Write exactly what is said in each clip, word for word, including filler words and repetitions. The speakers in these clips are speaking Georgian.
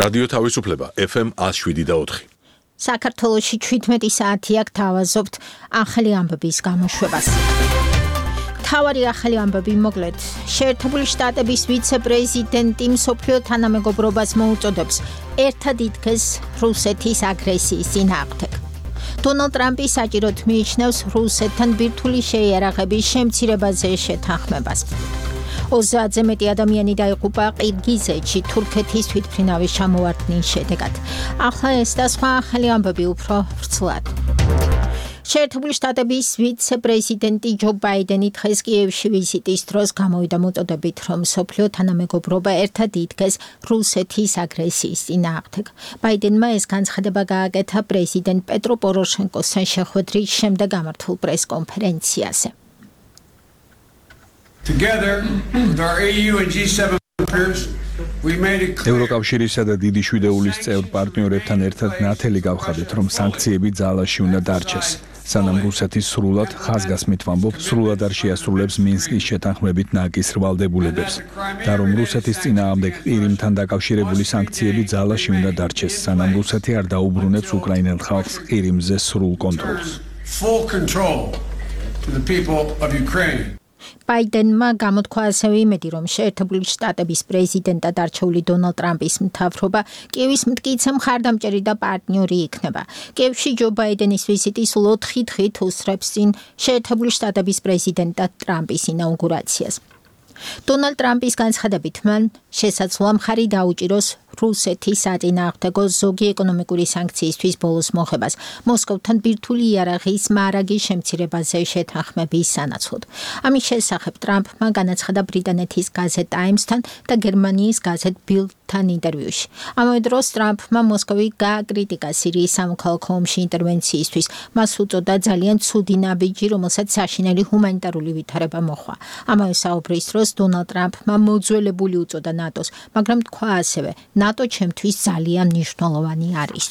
რადიო თავისუფლება ეფ ემ one oh seven და four. საქართველოში twelve საათი აქ თავაზობთ ახალი ამბების გამოშვებას. თავარი ახალი ამბები მოკლედ. შეერთებული შტატების ვიცე-პრეზიდენტი მსოფლიო თანამეგობრობას მოუწოდებს ერთად იდგეს რუსეთის აგრესიის წინააღმდეგ. დონალდ ტრამპი საჭიროდ მიიჩნევს რუსეთთან ბირთვული შეიარაღების შემცირებაზე შეთანხმებას. ოცდაათზე მეტი ადამიანი დაიღუპა ყირგიზეთში თურქეთის თვითმფრინავის ჩამოვარდნის შედეგად. ახლა ეს და სხვა ახალი ამბები უფრო ვრცლად. შეერთებული შტატების ვიცე-პრეზიდენტი ჯო ბაიდენი დღეს კიევში ვიზიტის დროს გამოვიდა მოწოდებით, რომ მსოფლიო თანამეგობრობა ერთად იდგეს რუსეთის აგრესიის წინააღმდეგ. ბაიდენმა ეს განცხადება გააკეთა პრეზიდენტ პეტრო პოროშენკოსთან შეხვედრის შემდეგ გამართულ პრესკონფერენციაზე. Together with our E U and G seven partners, we made it clear. ევროკავშირისა და დიდი შვიდეულის წევრ პარტნიორებთან ერთად ნათელი გავხადეთ, რომ სანქციები ძალაში უნდა დარჩეს. სანამ რუსეთი სრულად ხაზგასმით ვამბობ, სრულად არ შეასრულებს მინსკის შეთანხმებით ნაკის რვალდებულებებს და რომ რუსეთის წინააღმდეგ ყირიმთან დაკავშირებული სანქციები ძალაში უნდა დარჩეს, სანამ რუსეთი არ დაუბრუნებს უკრაინელ ხალხს ყირიმზე სრულ კონტროლს. Full control to the people of Ukraine. ბაიდენმა გამოთქვა ასევე იმედი, რომ შეერთებული შტატების პრეზიდენტად არჩეული დონალდ ტრამპის მთავრობა კიევის მტკიცე მხარდამჭერი და პარტნიორი იქნება. კიევში ჯო ბაიდენის ვიზიტი სულ ოთხი დღით უსწრებს წინ შეერთებული შტატების პრეზიდენტად ტრამპის ინაუგურაციას. დონალდ ტრამპის განცხადებით მან შესაძლოა მხარი დაუჭიროს რუსეთის საწინააღმდეგო ზოგი ეკონომიკური სანქციისთვის ბოლოს მოხებას მოსკოვთან ბირთვული იარაღის მარაგის შემცირებაზე შეთანხმების სანაცვლოდ. ამის შესახებ ტრამპმა განაცხადა ბრიტანეთის გაზეთ ტაიმსთან და გერმანიის გაზეთ ბილდთან ინტერვიუში. ამავე დროს ტრამპმა მოსკოვი გააკრიტიკა სირიის სამოქალაქო ომში ინტერვენციისთვის. მას უწოდა ძალიან ცუდი ნაბიჯი, რომელსაც საშინელი ჰუმანიტარული ვითარება მოჰყვა. ამავე საუბრის დროს დონალდ ტრამპმა მოძველებული უწოდა ნატოს, მაგრამ თქვა ასევე ნატო ჩემთვის ძალიან მნიშვნელოვანი არის.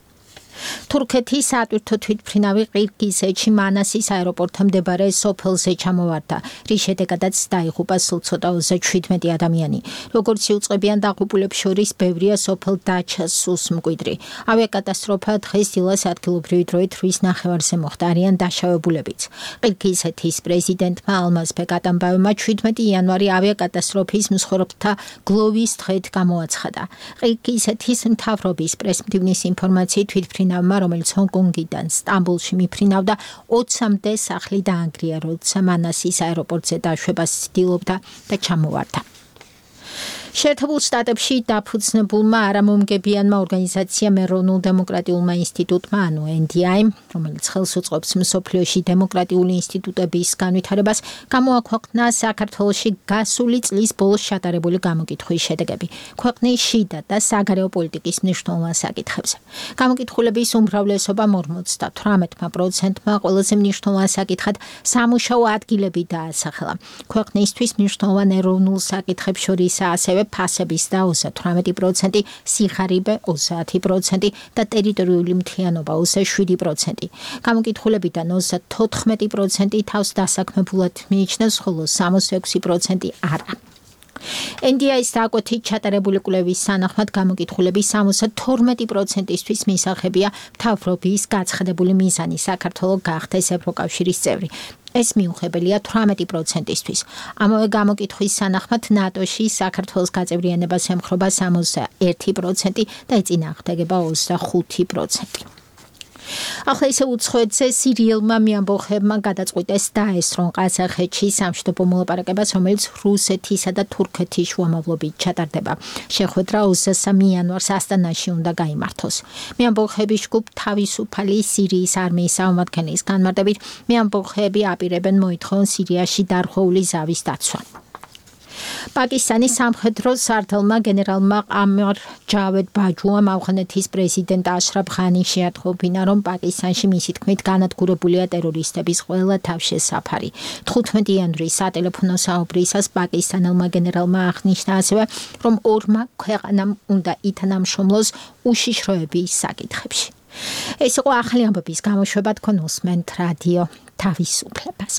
თურქეთის სატვირთო თვითმფრინავი ყირგიზეთში მანასის აეროპორტთან მდებარე სოფელზე ჩამოვარდა, რის შედეგადაც დაიღუპა სულ ცოტა ოცდაშვიდმეტი ადამიანი. როგორც იუწყებიან დაღუპულებს შორის ბევრია სოფელ დაჩას სუს მკვიდრი. ავიაკატასტროფა დღეს დილას ადგილობრივი დროით რვის ნახევარზე მოხდა, არიან დაშავებულებიც. ყირგიზეთის პრეზიდენტმა ალმაზბეკ ატამბაევმა შვიდმეტი იანვარი ავიაკატასტროფის მსხვერპლთა გლოვის დღედ გამოაცხადა. ყირგიზეთის მთავრობის პრესმდივნის ინფორმაციით თვითმფრინავი რომელიც ჰონკონგიდან სტამბოლში მიფრინავდა ოცამდე სახლი დაანგრია, როცა მანასის აეროპორტზე დაშვებას ცდილობდა და ჩამოვარდა. შეერთებულ შტატებში დაფუძნებულმა არამომგებიანმა ორგანიზაციამ ეროვნულ დემოკრატიულმა ინსტიტუტმა, ანუ ენ დი აი, რომელიც ხელს უწყობს მსოფლიოში დემოკრატიული ინსტიტუტების განვითარებას, გამოაქვეყნა საქართველოში გასული წლის ბოლოს ჩატარებული გამოკითხვის შედეგები ქვეყნის შიდა და საგარეო პოლიტიკის მნიშვნელოვან საკითხებზე. გამოკითხულების უმრავლესობამ ორმოცდათვრამეტ პროცენტმა ყველაზე მნიშვნელოვან საკითხად სამუშაო ადგილები დაასახელა. ქვეყნისთვის მნიშვნელოვან ეროვნულ საკითხებს შორისაა ასევე ფასების და ოცდათვრამეტი პროცენტი, სიხარიბე ოცდაათი პროცენტი და ტერიტორიული მთლიანობა ოცდაშვიდი პროცენტი. გამოკითხულებიდან ოცდათოთხმეტი პროცენტი თავს დასაქმებულად მიიჩნევს, ხოლო სამოცდაექვსი პროცენტი არა. ენ დი აის დაკვეთით ჩატარებული კვლევის სანახმად გამოკითხულების სამოცდათორმეტი პროცენტისთვის მისაღებია მთავრობის გაცხადებული მიზანი საქართველო გახდეს ევროკავშირის წევრი. ეს მიუღებელია თვრამეტი პროცენტისთვის. ამავე გამოკითხვის სანახმად ნატოში საქართველოს გაწევრიანებას ემხრობა სამოცდაერთი პროცენტი და ეწინააღმდეგება ოცდახუთი პროცენტი. ახლა ისე უცხოეთზე სირიელმა მეამბოხებმა გადაწყვიტეს დაესწრონ ყაზახეთში სამშვიდობო მოლაპარაკებას, რომელიც რუსეთისა და თურქეთის შუამავლობით ჩატარდება. შეხვედრა ოცდასამი იანვარს ასტანაში უნდა გაიმართოს. მეამბოხების ჯგუფ თავისუფალი სირიის არმიის წარმომადგენლის განმარტებით, მეამბოხები აპირებენ მოითხოვონ სირიაში დარღვეული ზავის დაცვა. პაკისტანის სამხედრო სარდალმა გენერალმა ყამარ ჯავედ ბაჯუამ ავღანეთის პრეზიდენტ აშრაფ ღანის შეატყობინა, რომ პაკისტანში მისი თქმით განადგურებულია ტერორისტების ყველა თავშესაფარი. თხუთმეტი იანვრის სატელეფონო საუბრისას პაკისტანელმა გენერალმა აღნიშნა ასევე, რომ ორმა ქვეყანამ უნდა ითანამშრომლოს უშიშროების საკითხებში. ეს იყო ახალი ამბების გამოშვება, თქვენ უსმენთ რადიო თავისუფლებას.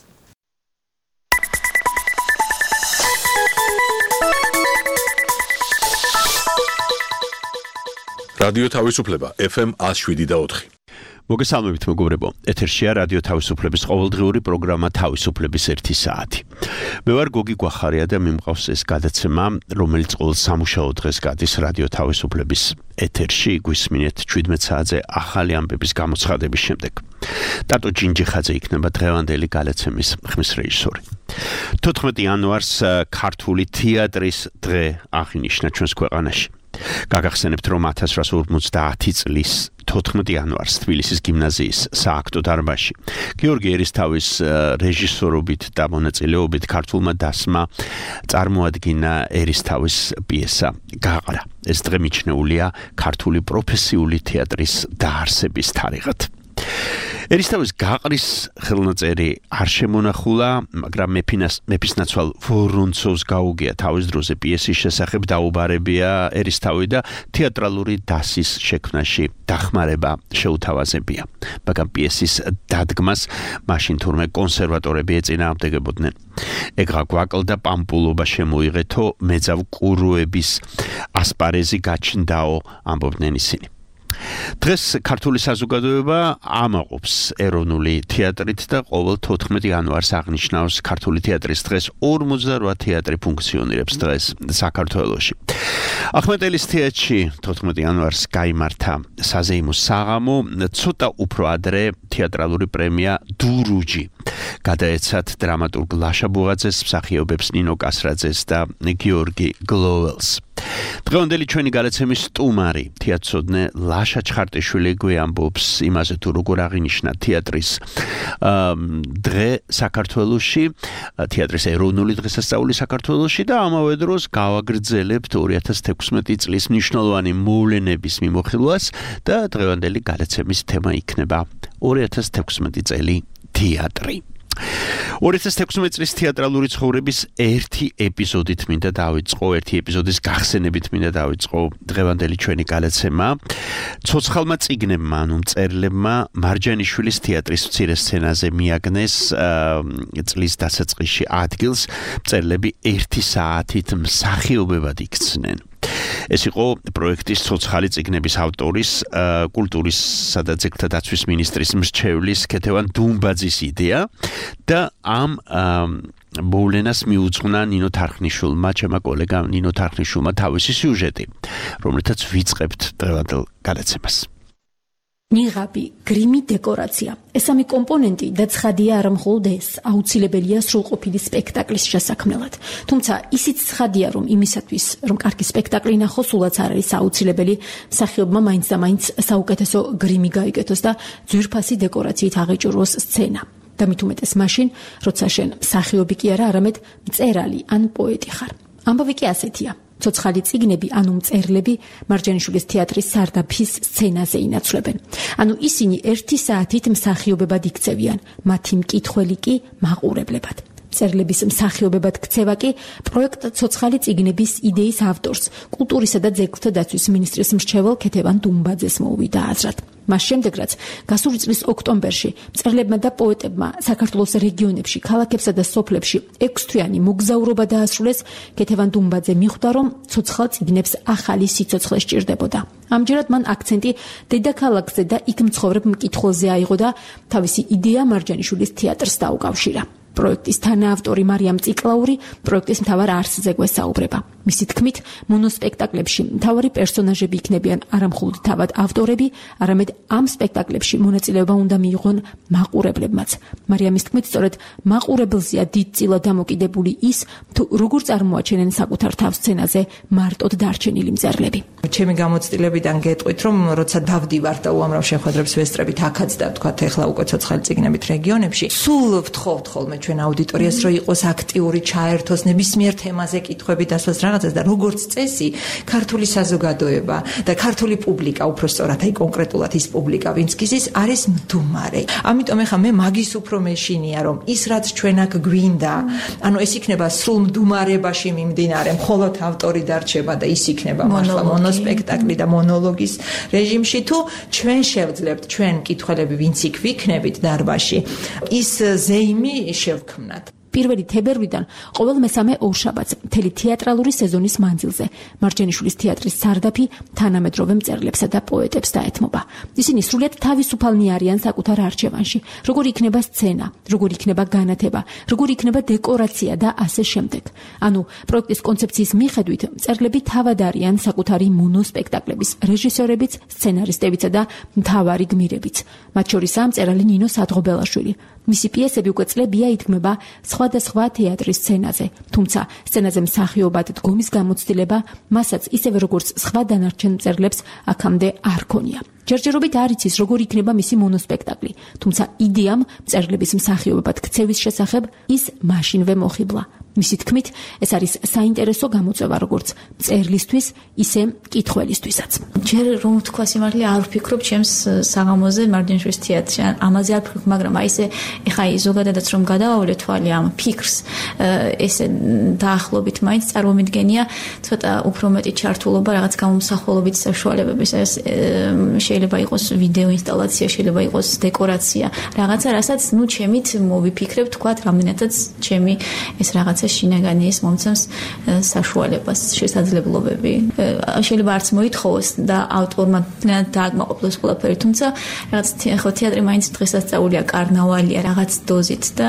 რადიო თავისუფლება ეფ ემ one oh seven point four. მოგესალმებით მეგობრებო, ეთერშია რადიო თავისუფლების ყოველდღიური პროგრამა თავისუფლების ერთი საათი. მე ვარ გოგი გვახარია და მიმყავს ეს გადაცემა, რომელიც ყოველ სამუშაო დღეს გადის რადიო თავისუფლების ეთერში, გვისმინეთ შვიდმეტ საათზე ახალი ამბების გამოცხადების შემდეგ. ტატო ჯინჯიხაძე იქნება დღევანდელი გადაცემის ხმის რეჟისორი. თოთხმეტი იანვარს ქართული თეატრის დღე აღინიშნა ჩვენს ქვეყანაში. გაგახსენებთ, რომ one thousand eight hundred forty წლის თოთხმეტი იანვარს თბილისის გიმნაზიის სააქტო დარბაზში გიორგი ერისთავის რეჟისორობით და მონაწილეობით ქართულმა დასმა წარმოადგინა ერისთავის პიესა გაყრა. ეს დღე მიჩნეულია ქართული პროფესიული თეატრის დაარსების თარიღად. ერისთავის გაყრის ხელნაწერი არ შემონახულა, მაგრამ მეფისნაცვალ ვორონცოვს გაუგია თავის დროზე პიესის შესახებ დაუბარებია ერისთავი და თეატრალური დასის შექმნაში დახმარება შეუთავაზებია. მაგრამ პიესის დადგმას მაშინ თურმე კონსერვატორები ეწინააღმდეგებოდნენ. ეგრა გვაკლდა პამპულობა შემოიღეთო მეძავ კურუების ასპარეზი გაჩნდაო, ამბობდნენ ისინი. დღეს ქართული საზოგადოება ამაყობს ეროვნული თეატრით და ყოველ თოთხმეტი იანვარს აღნიშნავს ქართული თეატრის დღეს. ორმოცდაოთხ თეატრი ფუნქციონირებს დღეს საქართველოში. ახმეტელის თეატრში თოთხმეტი იანვარს გაიმართა საზეიმო საღამო, ცოტა უფრო ადრე თეატრალური პრემია დურუჯი გადაეცათ დრამატურგ ლაშა ბუღაძეს, მსახიობებს ნინო კასრაძეს და გიორგი გლოველს. დღევანდელი ჩვენი გადაცემის სტუმარი თეატრსოდნე ლაშა ჩხარტიშვილი გვიამბობს იმაზე, თუ როგორ აღინიშნა თეატრის დღე საქართველოში, თეატრის ეროვნული დღესასწაული საქართველოში და ამავე დროს გავაგრძელებთ ორი ათას თექვსმეტი წლის მნიშვნელოვანი მოვლენების მიმოხილვას და დღევანდელი გადაცემის თემა იქნება ორი ათას თექვსმეტი წელი თეატრი. ორი ათას თექვსმეტი წლის თეატრალური ცხოვრების ერთი ეპიზოდით მინდა დავიწყო, ერთი ეპიზოდის გახსენებით მინდა დავიწყო დღევანდელი ჩვენი გადაცემა. ცოცხალმა წიგნებმა, ანუ მწერლებმა მარჯანიშვილის თეატრის მცირე სცენაზე მიაგნეს წლის დასაწყისში ადგილს, მწერლები ერთი საათით მსახიობებად იქცნენ. ეს იყო პროექტის ცოცხალი წიგნების ავტორის, კულტურისა და ძეგლთა დაცვის მინისტრის მრჩევლის ქეთევან დუმბაძის იდეა და ამ მოვლენას მიუძღვნა ნინო თარხნიშვილმა, ჩემმა კოლეგამ ნინო თარხნიშვილმა თავისი სიუჟეტი, რომლითაც ვიწყებთ დღევანდელ გადაცემას. ნიღაბი, გრიმი, დეკორაცია. ეს სამი კომპონენტი და ცხადია არა მხოლოდ ეს, აუცილებელია სრულყოფილი სპექტაკლის შესაქმნელად. თუმცა ისიც ცხადია, რომ იმისათვის, რომ კარგი სპექტაკლი ნახოს, სულაც არ არის აუცილებელი მსახიობმა მაინც და მაინც საუკეთესო გრიმი გაიგეთოს და ძვირფასი დეკორაციით აღიჭურვოს სცენა. და მით უმეტეს მაშინ, როცა შენ მსახიობი კი არა, არამედ მწერალი ან პოეტი ხარ. ამბავი კი ასეთია. ცოცხალი წიგნები, ანუ მწერლები მარჯანიშვილის თეატრის სარდაფის სცენაზე ინაცვლებენ. ანუ ისინი ერთი საათით მსახიობებად იქცევიან, მათი მკითხველი კი მაყურებლებად. მწერლების მსახიობებად ქცევა კი პროექტ ცოცხალი წიგნების იდეის ავტორს, კულტურისა და ძეგლთა დაცვის მინისტრის მრჩეველ ქეთევან დუმბაძეს მოუვიდა აზრად. მას შემდეგ, რაც გასული წლის ოქტომბერში მწერლებმა და პოეტებმა საქართველოს რეგიონებში, ქალაქებსა და სოფლებში ექვსთვიანი მოგზაურობა დაასრულეს, ქეთევან დუმბაძე მიხვდა, რომ ცოცხალ წიგნებს ახალი სიცოცხლე სჭირდებოდა. ამჯერად მან აქცენტი დედაქალაქზე და იქ მცხოვრებ მკითხველზე აიღო და თავისი იდეა მარჯანიშვილის თეატრს დაუკავშირა. პროექტის თანაავტორი მარიამ ციკლაური პროექტის მთავარ არსზე გვესაუბრება. მისი თქმით, მონოსპექტაკლებში მთავარი პერსონაჟები იქნებიან არა მხოლოდ თავად ავტორები, არამედ ამ სპექტაკლებში მონაწილეობა უნდა მიიღონ მაყურებლებმაც. მარიამის თქმით, სწორედ მაყურებელზეა დიდწილად დამოკიდებული ის, თუ როგორ წარმოაჩენენ საკუთარ თავს სცენაზე მარტოდ დარჩენილი მწერლები. ჩემი გამოცდილებიდან გეტყვით, რომ როცა დავდივარ და უამრავ შეხვედრებს ვესწრებით აქაც და თქვათ ეხლა უკვე ცოცხალი წიგნებით რეგიონებში, სულ ვთხოვთ ხოლმე ჩვენ აუდიტორიას, რომ იყოს აქტიური, ჩაერთოს ნებისმიერ თემაზე კითხვები დასვას რაღაცას და როგორც წესი, ქართული საზოგადოება და ქართული პუბლიკა, უფრო სწორად, აი კონკრეტულად ის პუბლიკა, ვინც გიზის, არის მდუმარე. ამიტომ ახლა მე მაგის უფრო მეშინია, რომ ის რაც ჩვენ აქ გვინდა, ანუ ეს იქნება სრულ მდუმარებაში მიმდინარე, მხოლოდ ავტორი დარჩება და ის იქნება მართლა მონოსპექტაკლი და მონოლოგის რეჟიმში, თუ ჩვენ შევძლებთ, ჩვენ მკითხველები, ვინც იქ ვიქნებით დარბაზში, ის ზეიმი შევქმნათ. პირველი თებერვლიდან ყოველ მესამე ორშაბათს მთელი თეატრალური სეზონის მანძილზე მარჯანიშვილის თეატრის სარდაფი თანამედროვე მწერლებსა და პოეტებს დაეთმობა. ისინი სრულიად თავისუფალნი არიან საკუთარ არჩევანში, როგორი იქნება სცენა, როგორი იქნება განათება, როგორი იქნება დეკორაცია და ასე შემდეგ. ანუ პროექტის კონცეფციის მიხედვით მწერლები თავად არიან საკუთარი მონოსპექტაკლების რეჟისორებიც, სცენარისტებიც და მთავარი გმირებიც. მათ შორისაა მწერალი ნინო სადღობელაშვილი. მისი პიესები უკვე წლებია იდგმება სხვადასხვა თეატრის სცენაზე, თუმცა სცენაზე მსახიობად დგომის გამოცდილება მასაც ისევე როგორც სხვა დანარჩენ მწერლებს აქამდე არ ქონია. ჯერჯერობით არ იცის როგორ იქნება მისი მონოსპექტაკლი, თუმცა იდეამ მწერლების მსახიობად ქცევის შესახებ ის მაშინვე მოხიბლა. მისი თქმით, ეს არის საინტერესო გამოწვევა როგორც მწერლისთვის, ისე მკითხველისთვისაც. ჯერ რომ თქვა სიმართლე არ ვფიქრობ ჩემს საღამოზე მარჯანიშვილის თეატრში, ამაზე არ ვფიქრობ, მაგრამ აი ესე ეხა ზოგადადაც რომ გადავავლე თვალი ამ ფიქრს, ესე დაახლოებით მაინც წარმომიდგენია ცოტა უფრო მეტი ჩართულობა რაღაც გამომსახველობით საშუალებების, ეს შეიძლება იყოს ვიდეო ინსტალაცია, შეიძლება იყოს დეკორაცია, რაღაცა, რასაც ნუ ჩემით მოვიფიქრებ, თქვათ, რამდენადაც ჩემი ეს რაღაც შინაგანი ის მომცემს საშუალებას, შესაძლებლობები. შეიძლება არც მოითხოვოს და ავტორმა დააკმაყოფილოს ყველაფერი, თუმცა რაღაც ხო თეატრი მაინც დღესასწაულია, კარნავალია რაღაც დოზით და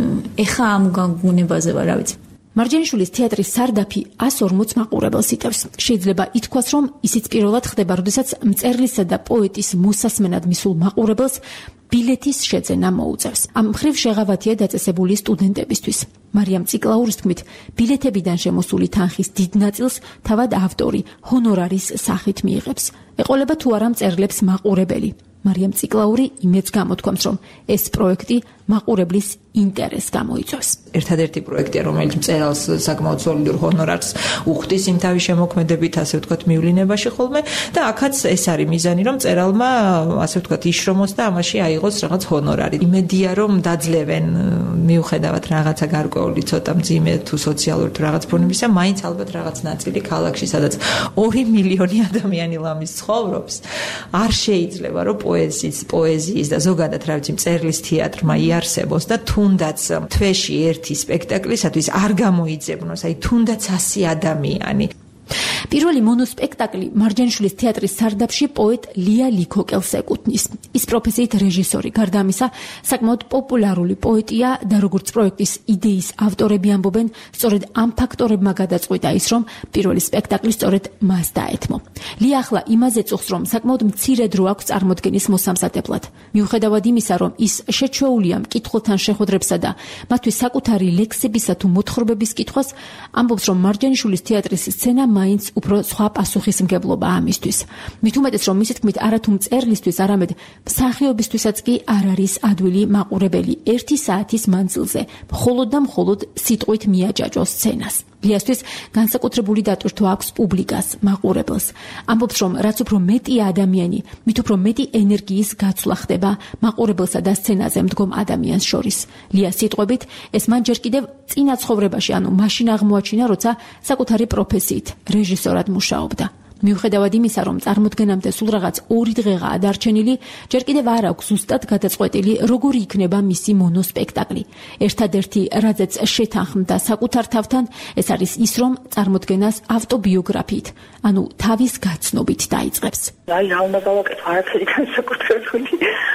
ეხა ამ გაგუნებაზე ვარ, რა ვიცი. მარჯანიშვილის თეატრის სარდაფი εκას ორმოც მაყურებელს იტევს. შეიძლება ითქვას, რომ ისიც პირველად ხდება, როდესაც მწერლისა და პოეტის მოსასმენად მისულ მაყურებელს ბილეთის შეძენა მოუწევს. ამ მხრივ შეღავათია დაწესებული სტუდენტებისთვის. მარიამ ციკლაურის თქმით, ბილეთებიდან შემოსული თანხის დიდ ნაწილს თავად ავტორი ჰონორარის სახით მიიღებს. ეყოლება თუ არა მწერლებს მაყურებელი. მარიამ ციკლაური იმედს გამოთქვამს, რომ ეს პროექტი მაყურებლის ინტერესს გამოიწვევს. ერთადერთი პროექტია, რომელიც მწერალს საკმაოდ სოლიდურ ჰონორარს უხდის იმ თავის შემოქმედებით, ასე ვთქვათ, მივლინებაში ხოლმე და აქაც ეს არის მიზანი, რომ მწერალმა, ასე ვთქვათ, იშრომოს და ამაში აიღოს რაღაც ჰონორარი. იმედია, რომ დაძლევენ მიუხედავად რაღაცა გარკვეული ცოტა მძიმე თუ სოციალური თუ რაღაც ფორმისა, მაინც ალბათ რაღაც ნაწილი ქალაქში, სადაც ორი მილიონი ადამიანი ლამის ცხოვრობს, არ შეიძლება, რომ პოეზიის, პოეზიის და ზოგადად რა ვიცი, მწერლის თეატრმა იარსებოს და თუნდაც თვეში ერთი სპექტაკლისათვის არ გამოიძებნოს, აი თუნდაც ასი ადამიანი. პირველი მონოსპექტაკლი მარჯანიშვილის თეატრის სარდაფში პოეტ ლია ლიქოკელს ეკუთვნის. ის პროფესიით რეჟისორი, გარდა ამისა, საკმაოდ პოპულარული პოეტია და როგორც პროექტის იდეის ავტორები ამბობენ, სწორედ ამ ფაქტორებმა გადაწყვიტა ის, რომ პირველი სპექტაკლი სწორედ მას დაეთმო. ლია ახლა იმაზე წუხს, რომ საკმაოდ მცირე დრო აქვს წარმოდგენის მოსამზადებლად. მიუხედავად იმისა, რომ ის შეჩვეულია მკითხველთან შეხვედრებსა და მათთვის საკუთარი ლექსებისა თუ მოთხრობების კითხვას, ამბობს, რომ მარჯანიშვილის თეატრის სცენა მაინც უფრო სხვა პასუხისმგებლობა ამისთვის. მით უმეტეს, რომ მისი თქმით, არათუ მწერლისთვის, არამედ მსახიობისთვისაც კი არ არის ადვილი მაყურებელი ერთი საათის მანძილზე, მხოლოდ და მხოლოდ სიტყვით მიაჯაჭოს სცენას. ლიასთვის განსაკუთრებული დატვირთვა აქვს პუბლიკას, მაყურებელს. ამბობს, რომ რაც უფრო მეტია ადამიანი, მით უფრო მეტი ენერგიის გაცვლა ხდება მაყურებელსა და სცენაზე მდგომ ადამიანს შორის. ლიას სიტყვებით, ეს მან ჯერ კიდევ წინა ცხოვრებაში, ანუ მაშინ აღმოაჩინა, როცა საკუთარი პროფესიით რეჟისორად მუშაობდა. მიუხედავად იმისა, რომ წარმოდგენამდე სულ რაღაც ორი დღეღაა დარჩენილი, ჯერ კიდევ არ აქვს ზუსტად გადაწყვეტილი, როგორი იქნება მისი მონოსპექტაკლი. ერთადერთი, რაზეც შეთანხმდა საკუთარ თავთან, ეს არის ის, რომ წარმოდგენას ავტობიოგრაფიით, ანუ თავის გაცნობით დაიწყებს. აი, რა უნდა გავაკეთო, არაფერი განსაკუთრებული.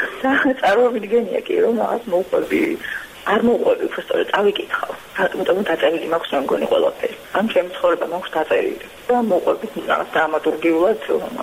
წარმოვიდგენია კი, რომ რაღაც მოუყვები არ მოუყვები, უბრალოდ წავიკითხავ. იმიტომ რომ დაწერილი მაქვს რა მგონი ყველაფერი. ან ჩემი ცხოვრება მაქვს დაწერილი. და მოუყვები რაღაც დრამატურგიულად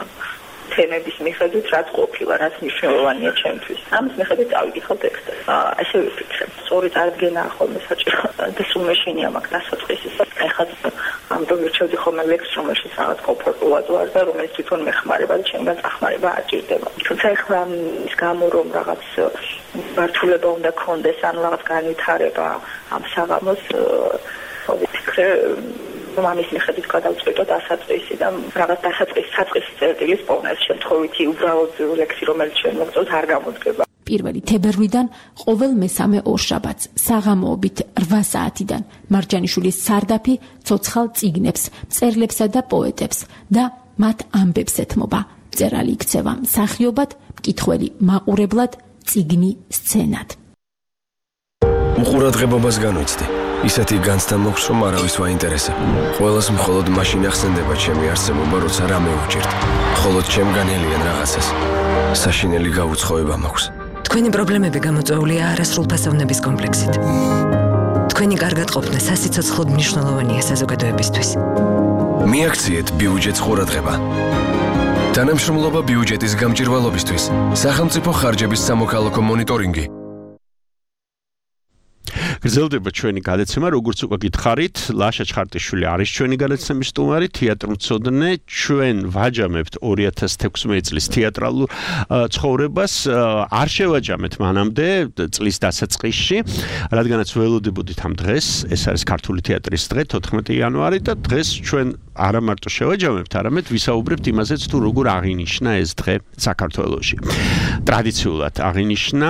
თემების მიხედვით, რაც ყოფილა, რაც მნიშვნელოვანია ჩემთვის. ამის მიხედვით წავიკითხავ ტექსტებს. ასე ვიფიქრე. სწორი წარდგენა ხოლმე საჭირო და სულ მეშინია მაგ დასაწყისის. ეხლა ამ დოგერჩევდი ხოლმე ლექს, რომელშიც რაღაც კომფორტულად ვარ და რომელიც თვითონ მეხმარება და ჩემგან წახმარება არ ჭირდება. თუმცა ეხლა ის გამო რომ რაღაც მართულება უნდა კონდეს, ან რაღაც განვითარება ამ საღამოს ვიფიქრე მამის მიხედვით გადავწყვიტო დასაწყისი და რაღაც დასაწყისი საწყისი წერტილის პოვნა. შემთხვევითი უბრალოდ ლექსი, რომელიც ჩვენ მოგწევთ, არ გამოდგება. პირველი თებერვლიდან ყოველ მესამე ორშაბათს საღამოობით რვა საათიდან მარჯანიშვილის სარდაფი ცოცხალ წიგნებს, მწერლებსა და პოეტებს და მათ ამბებს ეთმობა. მწერალი იქცევა მსახიობად, მკითხველი მაყურებლად, წიგნი სცენად. უყურადღებობას განვიცდი. ისეთი განცდა მოქვს, რომ არავის ვაინტერესებ. ყველას მხოლოდ მაშინ ახსენდება ჩემი არსებობა, როცა რამე უჭირთ. მხოლოდ ჩემგან ელიან რაღაცას. საშინელი გაუცხოება მაქვს. თქვენი პრობლემები გამოწვეულია არასრულფასოვნების კომპლექსით. თქვენი კარგად ყოფნა სასიცოცხლოდ მნიშვნელოვანია საზოგადოებისთვის. მიაქციეთ ბიუჯეტს ყურადღება. თანამშრომლობა ბიუჯეტის გამჭირვალობისთვის. სახელმწიფო ხარჯების სამოქალაქო მონიტორინგი. გრძელდება ჩვენი გადაცემა, როგორც უკვე გითხარით, ლაშა ჩხარტიშვილი არის ჩვენი გადაცემის სტუმარი, თეატრმცოდნე. ჩვენ ვაჯამებთ ორი ათას თექვსმეტი წლის თეატრალურ ცხოვრებას, არ შევაჯამეთ მანამდე წლის დასაწყისში, რადგანაც ველოდებოდით ამ დღეს, ეს არის ქართული თეატრის დღე, თოთხმეტი იანვარი და დღეს ჩვენ არა მარტო შევაჯამებთ, არამედ ვისაუბრებთ იმაზეც, თუ როგორ აღინიშნა ეს დღე საქართველოში. ტრადიციულად აღინიშნა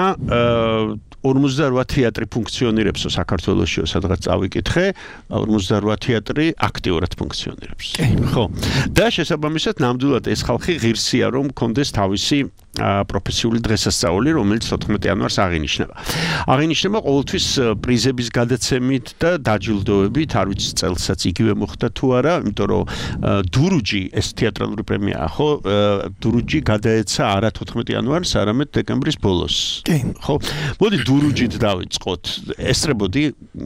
ორმოცდაოთხ თეატრი ფუნქციონირებს საქართველოსში, სადღაც წავიკითხე, ორმოცდაოთხ თეატრი აქტიურად ფუნქციონირებს. ხო. და შესაბამისად ნამდვილად ეს ხალხი ღირსია, რომ კონდეს თავისი პროფესიული დღესასწაული, რომელიც თოთხმეტი იანვარს აღინიშნება. აღინიშნება ყოველთვის პრიზების გადაცემით და დაჯილდოებით, არ ვიცი წელსაც იგივე მოხდა თუ არა, იმიტომ რომ დურუჯი ეს თეატრალური პრემიაა, ხო? დურუჯი გადაეცა არა თოთხმეტი იანვარს, არამედ დეკემბრის ბოლოს. ხო? მოდი დურუჯით დავიწყოთ. ესწრებოდი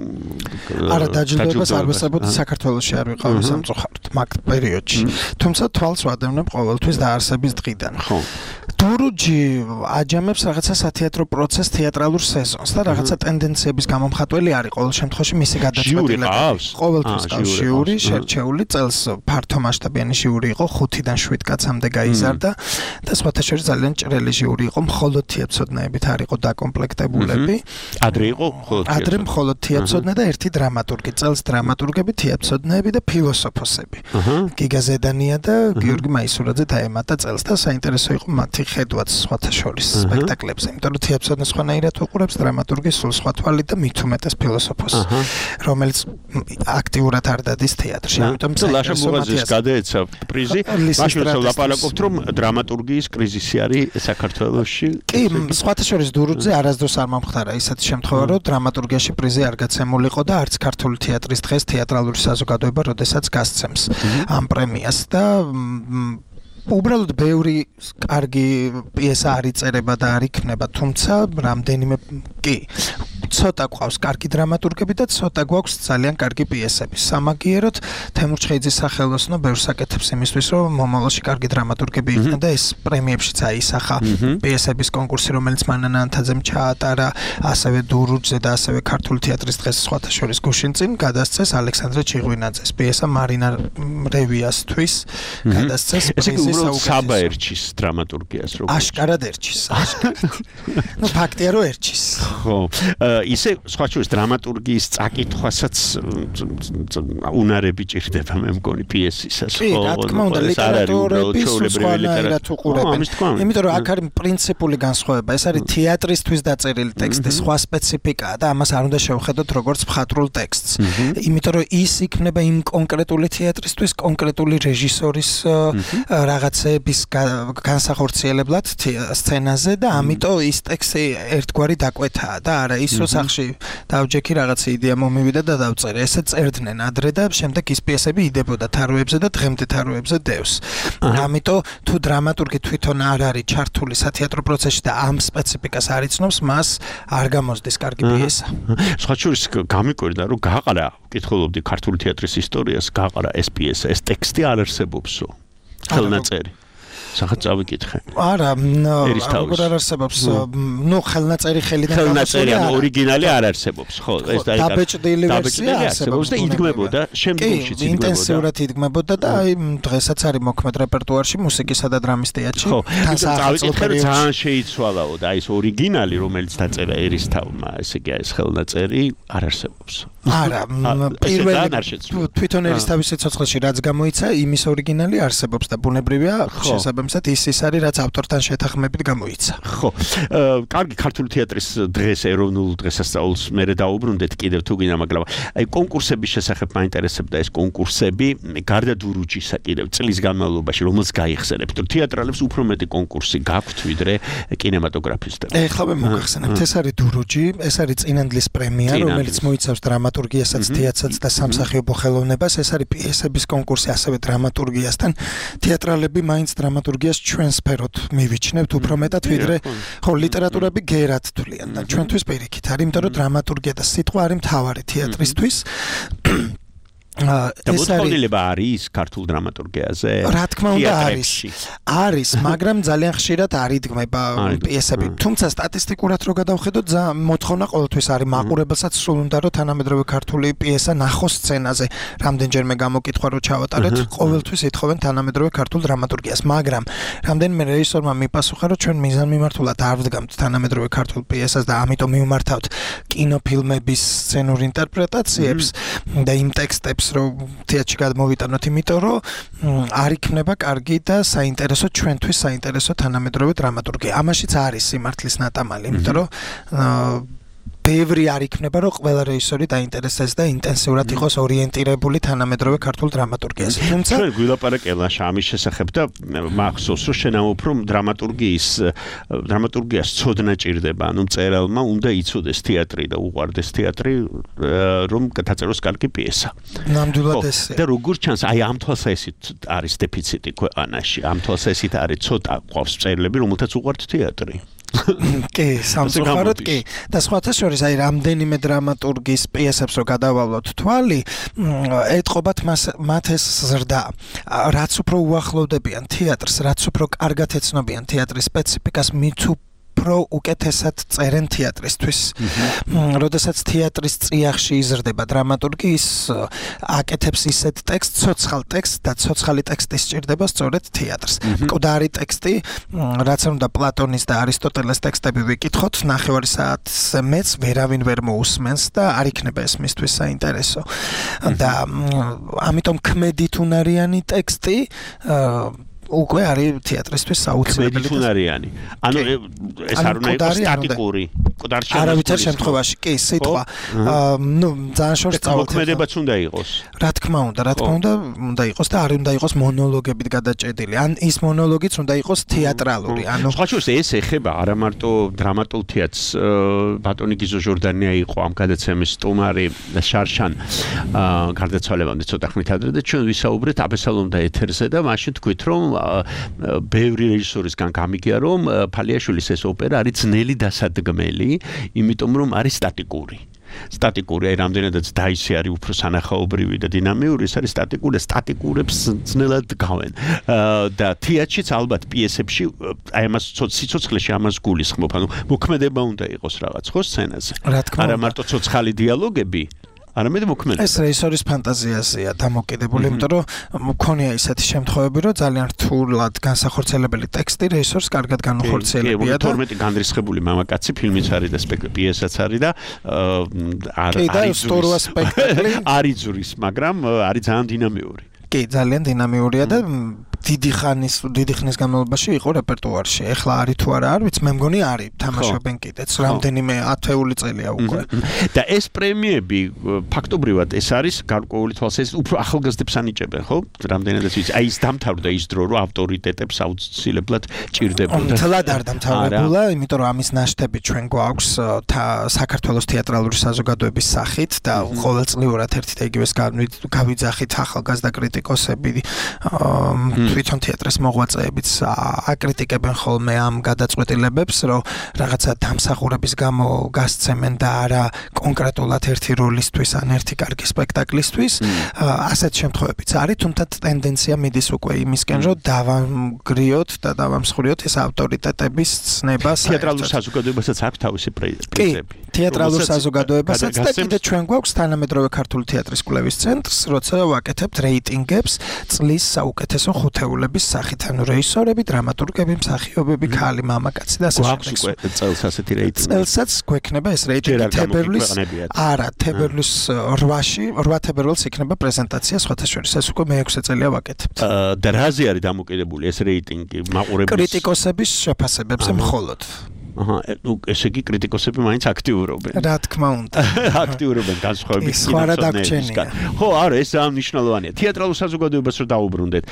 არა დაჯილდოებას არ ვესწრებოდი, საქართველოში არ ვიყავი სამწუხაროდ მაგ პერიოდში. თუმცა თვალს ვადევნებ ყოველთვის დაარსების დღიდან. ხო. დურუჯი აჯამებს რაღაცა სათეატრო პროცესს, თეატრალურ სეზონს და რაღაცა ტენდენციების გამომხატველი არის ყოველ შემთხვევაში მისი გადაწყვეტილებები. ყოველთვის ყავს ჟიური, შერჩეული წელს ფართო მასშტაბიანი ჟიური იყო, ხუთიდან შვიდ კაცამდე გაიზარდა და სხვათა შორის ძალიან ჭრელი ჟიური იყო, მხოლოდ თეატრცოდნეებით არ იყო დაკომპლექტებულები. ადრე იყო მხოლოდ ადრე მხოლოდ თეატრცოდნე და ერთი დრამატურგი, წელს დრამატურგები, თეატრცოდნეები და ფილოსოფოსები. გიგა ზედანია და გიორგი მაისურაძე დაემატა წელს და საინტერესო იყო მათი ხედვაც სხვათა შორის სპექტაკლებზე, იმიტომ რომ თეატრცოდნე სხვანაირად უყურებს, დრამატურგი სულ სხვა თვალით და მით უმეტეს ფილოსოფოსს, რომელიც აქტიურად არ დადის თეატრში. ამიტომ ლაშა მუღაძეს გადაეცა პრიზი, მაშინ ლაპარაკობთ, რომ დრამატურგიის კრიზისი არის საქართველოში. კი, სხვათა შორის დურუჯზე არასდროს არ მომხდარა ისეთი შემთხვევა, რომ დრამატურგიაში პრიზი არ გაცემულიყო და არც ქართული თეატრის დღეს თეატრალური საზოგადოება როდესაც გასცემს ამ პრემიას და უბრალოდ ბევრი კარგი პიესა არ იწერება და არ იქნება, თუმცა რამდენიმე კი ცოტა გვყავს კარგი დრამატურგები და ცოტა გვაქვს ძალიან კარგი პიესები. სამაგიეროდ თემურ ჩხეიძის სახელოსნო ბევრს აკეთებს იმისთვის, რომ მომავალში კარგი დრამატურგები იქნა და ეს პრემიებში წაისახა პიესების კონკურსი, რომელიც მანანა ანთაძემ ჩაატარა, ასევე დურუჯზე და ასევე ქართული თეატრის დღეს სხვათა შორის გუშინ წინ გადასცეს ალექსანდრე ჩიღვინაძეს პიესა მარინა რევიასთვის გადასცეს პრიზი საბა ერჩის დრამატურგიას როგორ აშკარად ერჩის აშკარად ნუ ფაქტია რომ ერჩის ხო ისე სხვა შორის დრამატურგიის წაკითხვასაც უნარები ჭირდება მე მგონი პიესისას ხო რა თქმა უნდა ლიტერატურების სხვანაირად უყურებენ იმიტომ რომ აქ არის პრინციპული განსხვავება ეს არის თეატრისთვის დაწერილი ტექსტი სხვა სპეციფიკაა და ამას არ უნდა შევხედოთ როგორც მხატვრულ ტექსტს იმიტომ რომ ის იქნება იმ კონკრეტული თეატრისთვის კონკრეტული რეჟისორის რაღაცების განსახორციელებლად სცენაზე და ამიტომ ის ტექსტი ერთგვარი დაკვეთაა და არა ის რომ სახში დავჯექი რაღაცა იდეა მომივიდა და დავწერე ესე წერდნენ ადრე და შემდეგ ის პიესები იდებოდა თაროებზე და დღემდე თაროებზე დევს ამიტომ თუ დრამატურგი თვითონ არ არის ჩართული სათეატრო პროცესში და ამ სპეციფიკას არ იცნობს მას არ გამოსდის კარგი პიესა სხვა შორის გამიკვირდა რომ გაყარა კითხულობდი ქართული თეატრის ისტორიას გაყარა ეს პიესა ეს ტექსტი არ არსებობსო ხელნაწერი სახაც წავიკითხე. არა, როგორ არ არსებობს? ნუ ხელნაწერი ხელიდან ხელნაწერი ან ორიგინალი არ არსებობს, ხო, ეს და დაბეჭდილი ვერსია არსებობს და იდგმებოდა, შემდგომში იდგმებოდა. ინტენსიურად იდგმებოდა და აი დღესაც არის მოქმედ რეპერტუარში მუსიკისა და დრამის თეატრში. ხო, წავიკითხე რომ ძალიან შეიცვალაო და ის ორიგინალი რომელიც დაწერა ერისთავმა, ესე იგი ეს ხელნაწერი არ არსებობს. არა, პირველი თვითონ ერისთავის სიცოცხლეში რაც გამოიცა, იმის ორიგინალი არსებობს და ბუნებრივია შესაძლოა შესაბამისად ის ის არის რაც ავტორთან შეთანხმებით გამოიცა. ხო, კარგი ქართული თეატრის დღეს ეროვნულ დღესასწაულს მერე დაუბრუნდეთ კიდევ თუ გინდა, მაგრამ აი კონკურსების შესახებ მაინტერესებდა ეს კონკურსები გარდა დურუჯისა კიდევ წლის განმავლობაში რომელს გაიხსენებთ? თეატრალებს უფრო მეტი კონკურსი გაქვთ ვიდრე კინემატოგრაფისტებს. ეხლა მე მოგახსენებთ, ეს არის დურუჯი, ეს არის წინანდლის პრემია, რომელიც მოიცავს დრამატურგიასაც, თეატრსაც და სამსახიობო ხელოვნებას, ეს არის პიესების კონკურსი, ასევე დრამატურგიასთან. თეატრალები მაინც დრამატურგიას ჩვენ სფეროთ მივიჩნევთ უფრო მეტად ვიდრე ხო ლიტერატურები გერად თვლიან და ჩვენთვის პირიქით არის, იმიტომ რომ დრამატურგია და სიტყვა არის მთავარი თეატრისთვის. და მოთხოვნილება არის ქართულ დრამატურგიაზე? რა თქმა უნდა არის. არის, მაგრამ ძალიან ხშირად არ იდგმება პიესები. თუმცა სტატისტიკურად რო გადავხედოთ, მოთხოვნა ყოველთვის არის მაყურებელსაც სულ უნდა რომ თანამედროვე ქართული პიესა ნახოს სცენაზე. რამდენჯერმე გამოკითხვა რო ჩავატარეთ, ყოველთვის ეთხოვენ თანამედროვე ქართულ დრამატურგიას, მაგრამ რამდენიმე რეჟისორმა მიპასუხა, რომ ჩვენ მიზანმიმართულად არ ვდგამთ თანამედროვე ქართულ პიესას და ამიტომ მივმართავთ კინოფილმების სცენურ ინტერპრეტაციებს და იმ ტექსტებს რომ თეატრში გადმოვიტანოთ, იმიტომ რომ არ იქნება კარგი და საინტერესო ჩვენთვის საინტერესო თანამედროვე დრამატურგია. ამაშიც არის სიმართლის ნატამალი, იმიტომ რომ ბევრი არ იქნება, რომ ყველა რეჟისორი დაინტერესდეს და ინტენსიურად იყოს ორიენტირებული თანამედროვე ქართულ დრამატურგიაზე. თუმცა ჩვენ გვილაპარაკელა ამის შესახებ და მახსოვს, რომ შენ ამოფრომ დრამატურგიის დრამატურგიას ცოდნა ჭირდება, ანუ მწერალმა უნდა იცოდეს თეატრი და უყვარდეს თეატრი, რომ დაწეროს კარგი პიესა. ნამდვილად ესეა. და როგორ ჩანს, აი ამ თვალსაზრისით არის დეფიციტი ქვეყანაში, ამ თვალსაზრისით არის ცოტა ყავს მწერლები, რომელთაც უყვართ თეატრი. კი, სამწუხაროდ კი. და სხვათა შორის აი რამდენიმე დრამატურგის პიესებს რო გადავალოთ თვალი, ეთყობათ მათ ეს ზრდა. რაც უფრო უახლოვდებიან თეატრს, რაც უფრო კარგად ეცნობიან თეატრის სპეციფიკას, მით უფრო უკეთესად წერენ თეატრისთვის. როდესაც თეატრის წიაღში იზრდება დრამატურგი, ის აკეთებს ისეთ ტექსტს, ცოცხალ ტექსტს და ცოცხალი ტექსტი სჭირდება სწორედ თეატრს. მკვდარი ტექსტი, რაც უნდა პლატონის და არისტოტელეს ტექსტები ვიკითხოთ, ნახევარი საათზე მეც ვერავინ ვერ მოусმენს და არ იქნება ეს მისთვის საინტერესო. და ამიტომ ქმედით უნარიანი ტექსტი უკვე არის თეატრისთვის საუცილებელი. ქმედითუნარიანი. ანუ ეს არ უნდა იყოს სტატიკური. მკვდარში არავითარ შემთხვევაში კი სიტყვა. ნუ ძალიან შორს წავთ. მოქმედებაც უნდა იყოს. რა თქმა უნდა, რა თქმა უნდა, უნდა იყოს და არ უნდა იყოს მონოლოგებით გადაჭედილი. ან ის მონოლოგიც უნდა იყოს თეატრალური. ანუ სხვა შორის ეს ეხება არა მარტო დრამატულ თეატრს. ბატონი გიზო ჟორდანია იყო ამ გადაცემის სტუმარი და შარშან გარდაცვალებამდე ცოტა ხნით ადრე და ჩვენ ვისაუბრეთ აბესალომ და ეთერზე და მაშინ თქვით რომ ბევრი რეჟისორისგან გამიგია რომ ფალიაშვილის ეს ოპერა არის ძნელი დასადგმელი, იმიტომ რომ არის სტატიკური. სტატიკური, აი რამდენადაც დაისი არის უფრო სანახაობრივი და დინამიური, ეს არის სტატიკური, სტატიკურებს ძნელად გავენ. და თეატრშიც ალბათ პიესებში აი ამას სიცოცხლეში ამას გულისხმობ, ანუ მოქმედება უნდა იყოს რაღაც ხო სცენაზე. არა მარტო ცოცხალი დიალოგები, არამედ მოქმედება. ეს რეჟისორის ფანტაზიაზეა დამოკიდებული, იმიტომ რომ მქონია ისეთი შემთხვევები, რომ ძალიან რთულად განსახორციელებელი ტექსტი რეჟისორს კარგად განუხორციელებია და თორმეტი განრისხებული მამაკაცი ფილმიც არის და პიესაც არის და არის სტორვა სპექტაკლი არის ძურის, მაგრამ არის ძალიან დინამიური. კი, ძალიან დინამიურია და დიდი ხანის დიდი ხნის განმავლობაში იყო რეპერტუარში. ეხლა არის თუ არა, არ ვიცი, მე მგონი არის, თამაშობენ კიდეც, რამდენიმე ათეული წელია უკვე. და ეს პრემიები ფაქტობრივად ეს არის გარკვეული თვალსაზრისით უფრო ახალგაზრდებს ანიჭებენ, ხო? რამდენადაც ვიცი, აი ის დამთავრდა ის დრო, რომ ავტორიტეტებს აუცილებლად ჭირდებოდა. თლად არ დამთავრებულა, იმიტომ რომ ამის ნაშთები ჩვენ გვაქვს საქართველოს თეატრალური საზოგადოების სახით და ყოველწლიურად ერთი და იგივეს გავიძახით ახალგაზრდა კრიტიკოსები თვითონ თეატრის მოღვაწეებიც აკრიტიკებენ ხოლმე ამ გადაწყვეტილებებს, რომ რაღაცა დამსახურების გამო გასცემენ და არა კონკრეტულად ერთი როლისთვის ან ერთი კარგი სპექტაკლისთვის. ასეთ შემთხვევებიც არის, თუმცა ტენდენცია მიდის უკვე იმისკენ, რომ დავამგრიოთ და დავამსხვრიოთ ეს ავტორიტეტების ცნება. თეატრალურ საზოგადოებასაც აქვს თავისი პრიზები. თეატრალურ საზოგადოებასაც და კიდე ჩვენ გვაქვს თანამედროვე ქართული თეატრის კვლევის ცენტრს, როცა ვაკეთებთ რეიტინგებს წლის საუკეთესო ხუთ ათეულების სახით, ანუ რეჟისორები, დრამატურგები, მსახიობები, ქალი, მამაკაცი და ასე შემდეგ. გვაქვს უკვე წელს ასეთი რეიტინგი. წელსაც გვექნება ეს რეიტინგი თებერვლის არა, თებერვლის რვაში, რვა თებერვალს იქნება პრეზენტაცია სხვათა შორის. ეს უკვე მეექვსე წელია ვაკეთებთ. და რაზე არის დამოკიდებული ეს რეიტინგი? მაყურებლის კრიტიკოსების შეფასებებზე მხოლოდ. აჰა, ნუ ესე იგი კრიტიკოსები მაინც აქტიურობენ. რა თქმა უნდა. აქტიურობენ განსხვავებით სხვა რა დაგჩენია. ხო, არა, ეს ამ მნიშვნელოვანია. თეატრალურ საზოგადოებას რო დაუბრუნდეთ.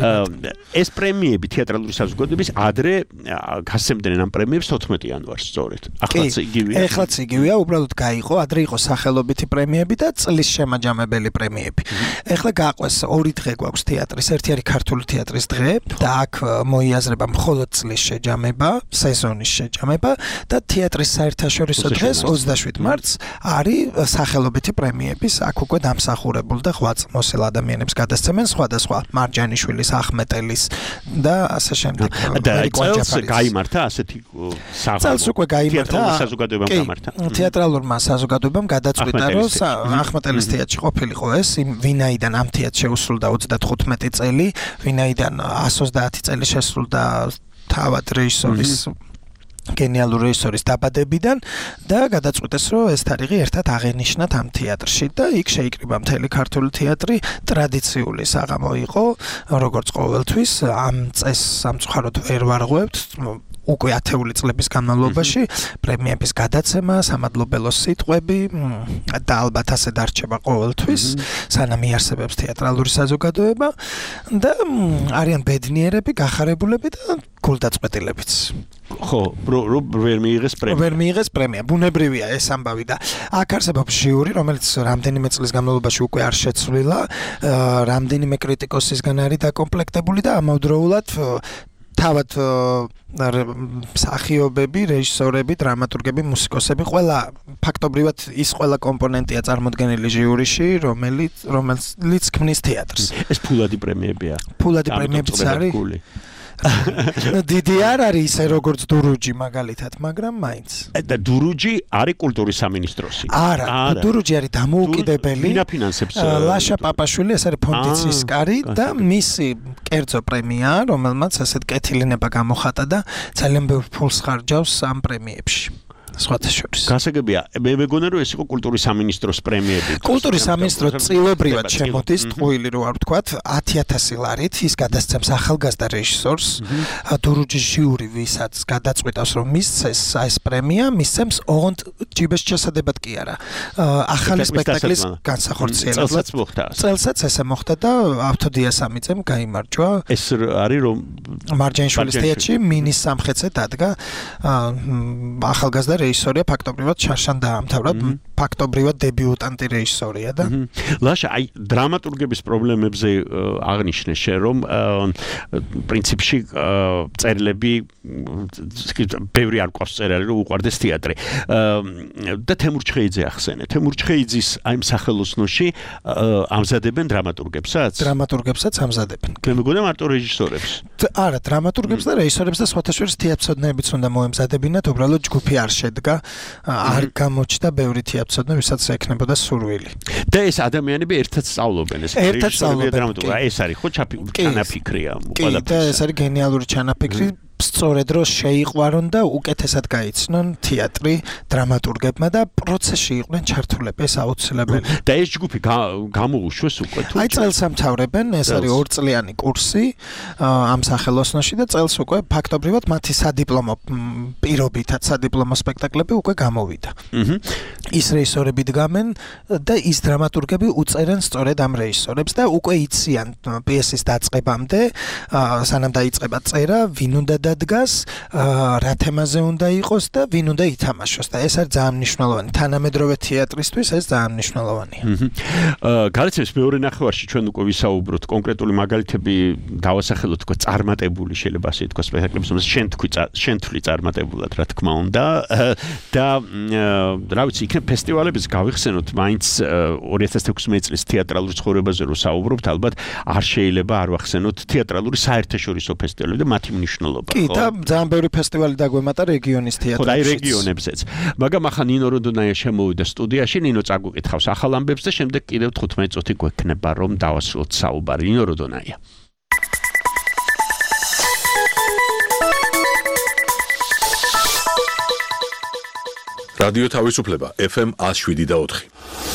ეს პრემიები თეატრალური საზოგადოების ადრე გასცემდნენ ამ პრემიებს თოთხმეტი იანვარს სწორედ. ახლაც იგივეა. ახლაც იგივეა, უბრალოდ გაიყო, ადრე იყო სახელობითი პრემიები და წლის შემაჯამებელი პრემიები. ეხლა გაყვეს ორი დღე გვაქვს თეატრის, ერთი არის ქართული თეატრის დღე და აქ მოიაზრება მხოლოდ წლის შეჯამება, სეზონის შეჯამება და თეატრის საერთაშორისო დღეს ოცდაშვიდ მარტს არის სახელობითი პრემიების აქ უკვე დამსახურებული და ღვაწლმოსილ ადამიანებს გადასცემენ სხვადასხვა მარჯანიშვილის, ახმეტელის და ასე შემდეგ. და წელს გაიმართა ასეთი საღამო. წელს უკვე გაიმართა. თეატრალურ საზოგადოებამ გამართა. თეატრალურმა საზოგადოებამ გადაწყვიტა, რომ ახმეტელის თეატრში ყოფილიყო ეს, ვინაიდან ამ თეატრს შეუსრულდა ოცდათხუთმეტი წელი, ვინაიდან εκατს ოცდაათი წელი შესრულდა თავად რეჟისორის გენიალური რეჟისორის დაბადებიდან და გადაწყვიტეს, რომ ეს თარიღი ერთად აღენიშნათ ამ თეატრში და იქ შეიკრიბა მთელი ქართული თეატრი, ტრადიციული საღამო იყო, როგორც ყოველთვის, ამ წესს სამწუხაროდ ვერ ვარღვევთ. უკვე ათეული წლების განმავლობაში პრემიების გადაცემა, სამადლობელოს სიტყვები და ალბათ ასე დარჩება ყოველთვის, სანამ იარსებებს თეატრალური საზოგადოება და არიან ბედნიერები, გახარებულები და გულდაწყვეტილებიც. ხო, ვერ მიიღეს პრემია. ვერ მიიღეს პრემია. ბუნებრივია ეს ამბავი და აქ არსებობს ჟიური, რომელიც რამდენიმე წლის განმავლობაში უკვე არ შეცვლილა, რამდენიმე კრიტიკოსისგან არის დაკომპლექტებული და ამავდროულად თავად მსახიობები, რეჟისორები, დრამატურგები, მუსიკოსები, ყველა ფაქტობრივად ის ყველა კომპონენტია წარმოდგენილი ჟიურიში, რომელიც რომელიც ქმნის თეატრს. ეს ფულადი პრემიებია. ფულადი პრემიებიც არის. დიდი არ არის ისე როგორც დურუჯი მაგალითად, მაგრამ მაინც. და დურუჯი არის კულტურის სამინისტროსი. არა, დურუჯი არის დამოუკიდებელი. ვინ აფინანსებს? ლაშა პაპაშვილი, ეს არის ფონდი ცისკარი და მისი კერძო პრემია, რომელმაც ასეთ კეთილინება გამოხატა და ძალიან ბევრ ფულს ხარჯავს ამ პრემიებში. სხვათა შორის. გასაგებია, მე მეგონა რომ ეს იყო კულტურის სამინისტროს პრემიები. კულტურის სამინისტრო წილობრივად შემოდის, ტყუილი რო არ ვთქვათ, ათი ათასი ლარით ის გადასცემს ახალგაზრდა რეჟისორს, დურუჯის ჟიური, ვისაც გადაწყვიტავს რომ მისცეს ეს პრემია, მისცემს ოღონდ ჯიბეს ჩასადებად კი არა. ახალი სპექტაკლის განსახორციელებლად. წელსაც მოხდა. წელსაც ესე მოხდა და ავთოდია სამიწემ გაიმარჯვა. ეს არის რომ მარჯანიშვილის თეატრში მინის სამხეცე დადგა ახალგაზრდა რეჟისორია ფაქტობრივად შარშან დაამთავრა, ფაქტობრივად დებიუტანტი რეჟისორია და ლაშა, აი დრამატურგების პრობლემებზე აღნიშნე შენ რომ პრინციპში წერილები ბევრი არ ყავს წერილი რომ უყვარდეს თეატრი. და თემურ ჩხეიძე ახსენე. თემურ ჩხეიძის აი სახელოსნოში ამზადებენ დრამატურგებსაც? დრამატურგებსაც ამზადებენ. მე მგონია მარტო რეჟისორებს. არა, დრამატურგებს და რეჟისორებს და სხვათა შორის თეატრმცოდნეებიც უნდა მოემზადებინათ, უბრალოდ ჯგუფი არ შედგა, არ გამოჩნდა ბევრი თეატრმცოდნე, ვისაც ექნებოდა სურვილი. და ეს ადამიანები ერთად სწავლობენ, ეს რეჟისორები და დრამატურგები. ეს არის ხო ჩანაფიქრია ყველაფერს. კი, და ეს არის გენიალური ჩანაფიქრი. სწორედ რომ შეიყვარონ და უკეთესად გაიცნონ თეატრი დრამატურგებმა და პროცესში იყვნენ ჩართულები, ეს აუცილებელი. და ეს ჯგუფი გამოუშვეს უკვე თუ აი წელს ამთავრებენ, ეს არის ორწლიანი კურსი ამ სახელოსნოში და წელს უკვე ფაქტობრივად მათი სადიპლომო პირობითად სადიპლომო სპექტაკლები უკვე გამოვიდა. ის რეჟისორები დგამენ და ის დრამატურგები უწერენ სწორედ ამ რეჟისორებს და უკვე იციან პიესის დაწყებამდე, სანამ დაიწყება წერა, ვინ უნდა დადგას, რა თემაზე უნდა იყოს და ვინ უნდა ითამაშოს და ეს არის ძალიან მნიშვნელოვანი. თანამედროვე თეატრისთვის ეს ძალიან მნიშვნელოვანია. გარიცის მეორე ნახევარში ჩვენ უკვე ვისაუბროთ კონკრეტული მაგალითები დავასახელოთ თქო წარმატებული შეიძლება ასე ითქვას სპექტაკლებს, რომელსაც შენ თქვი შენ თვლი წარმატებულად რა თქმა უნდა და რა ვიცი იქნებ ფესტივალების გავიხსენოთ მაინც ორი ათას ექვსმეტი წლის თეატრალურ ცხოვრებაზე რო საუბრობთ ალბათ არ შეიძლება არ ვახსენოთ თეატრალური საერთაშორისო ფესტივალები და მათი მნიშვნელობა. კი, და ძალიან ბევრი ფესტივალი დაგვემატა რეგიონის თეატრებში. ხო, და რეგიონებზეც. მაგრამ ახლა ნინო როდონაია შემოვიდა სტუდიაში, ნინო წაგვიკითხავს ახალ ამბებს და შემდეგ კიდევ თხუთმეტი წუთი გვექნება რომ დავასრულოთ საუბარი. ნინო როდონაია. რადიო თავისუფლება ეფ ემ one oh seven და four.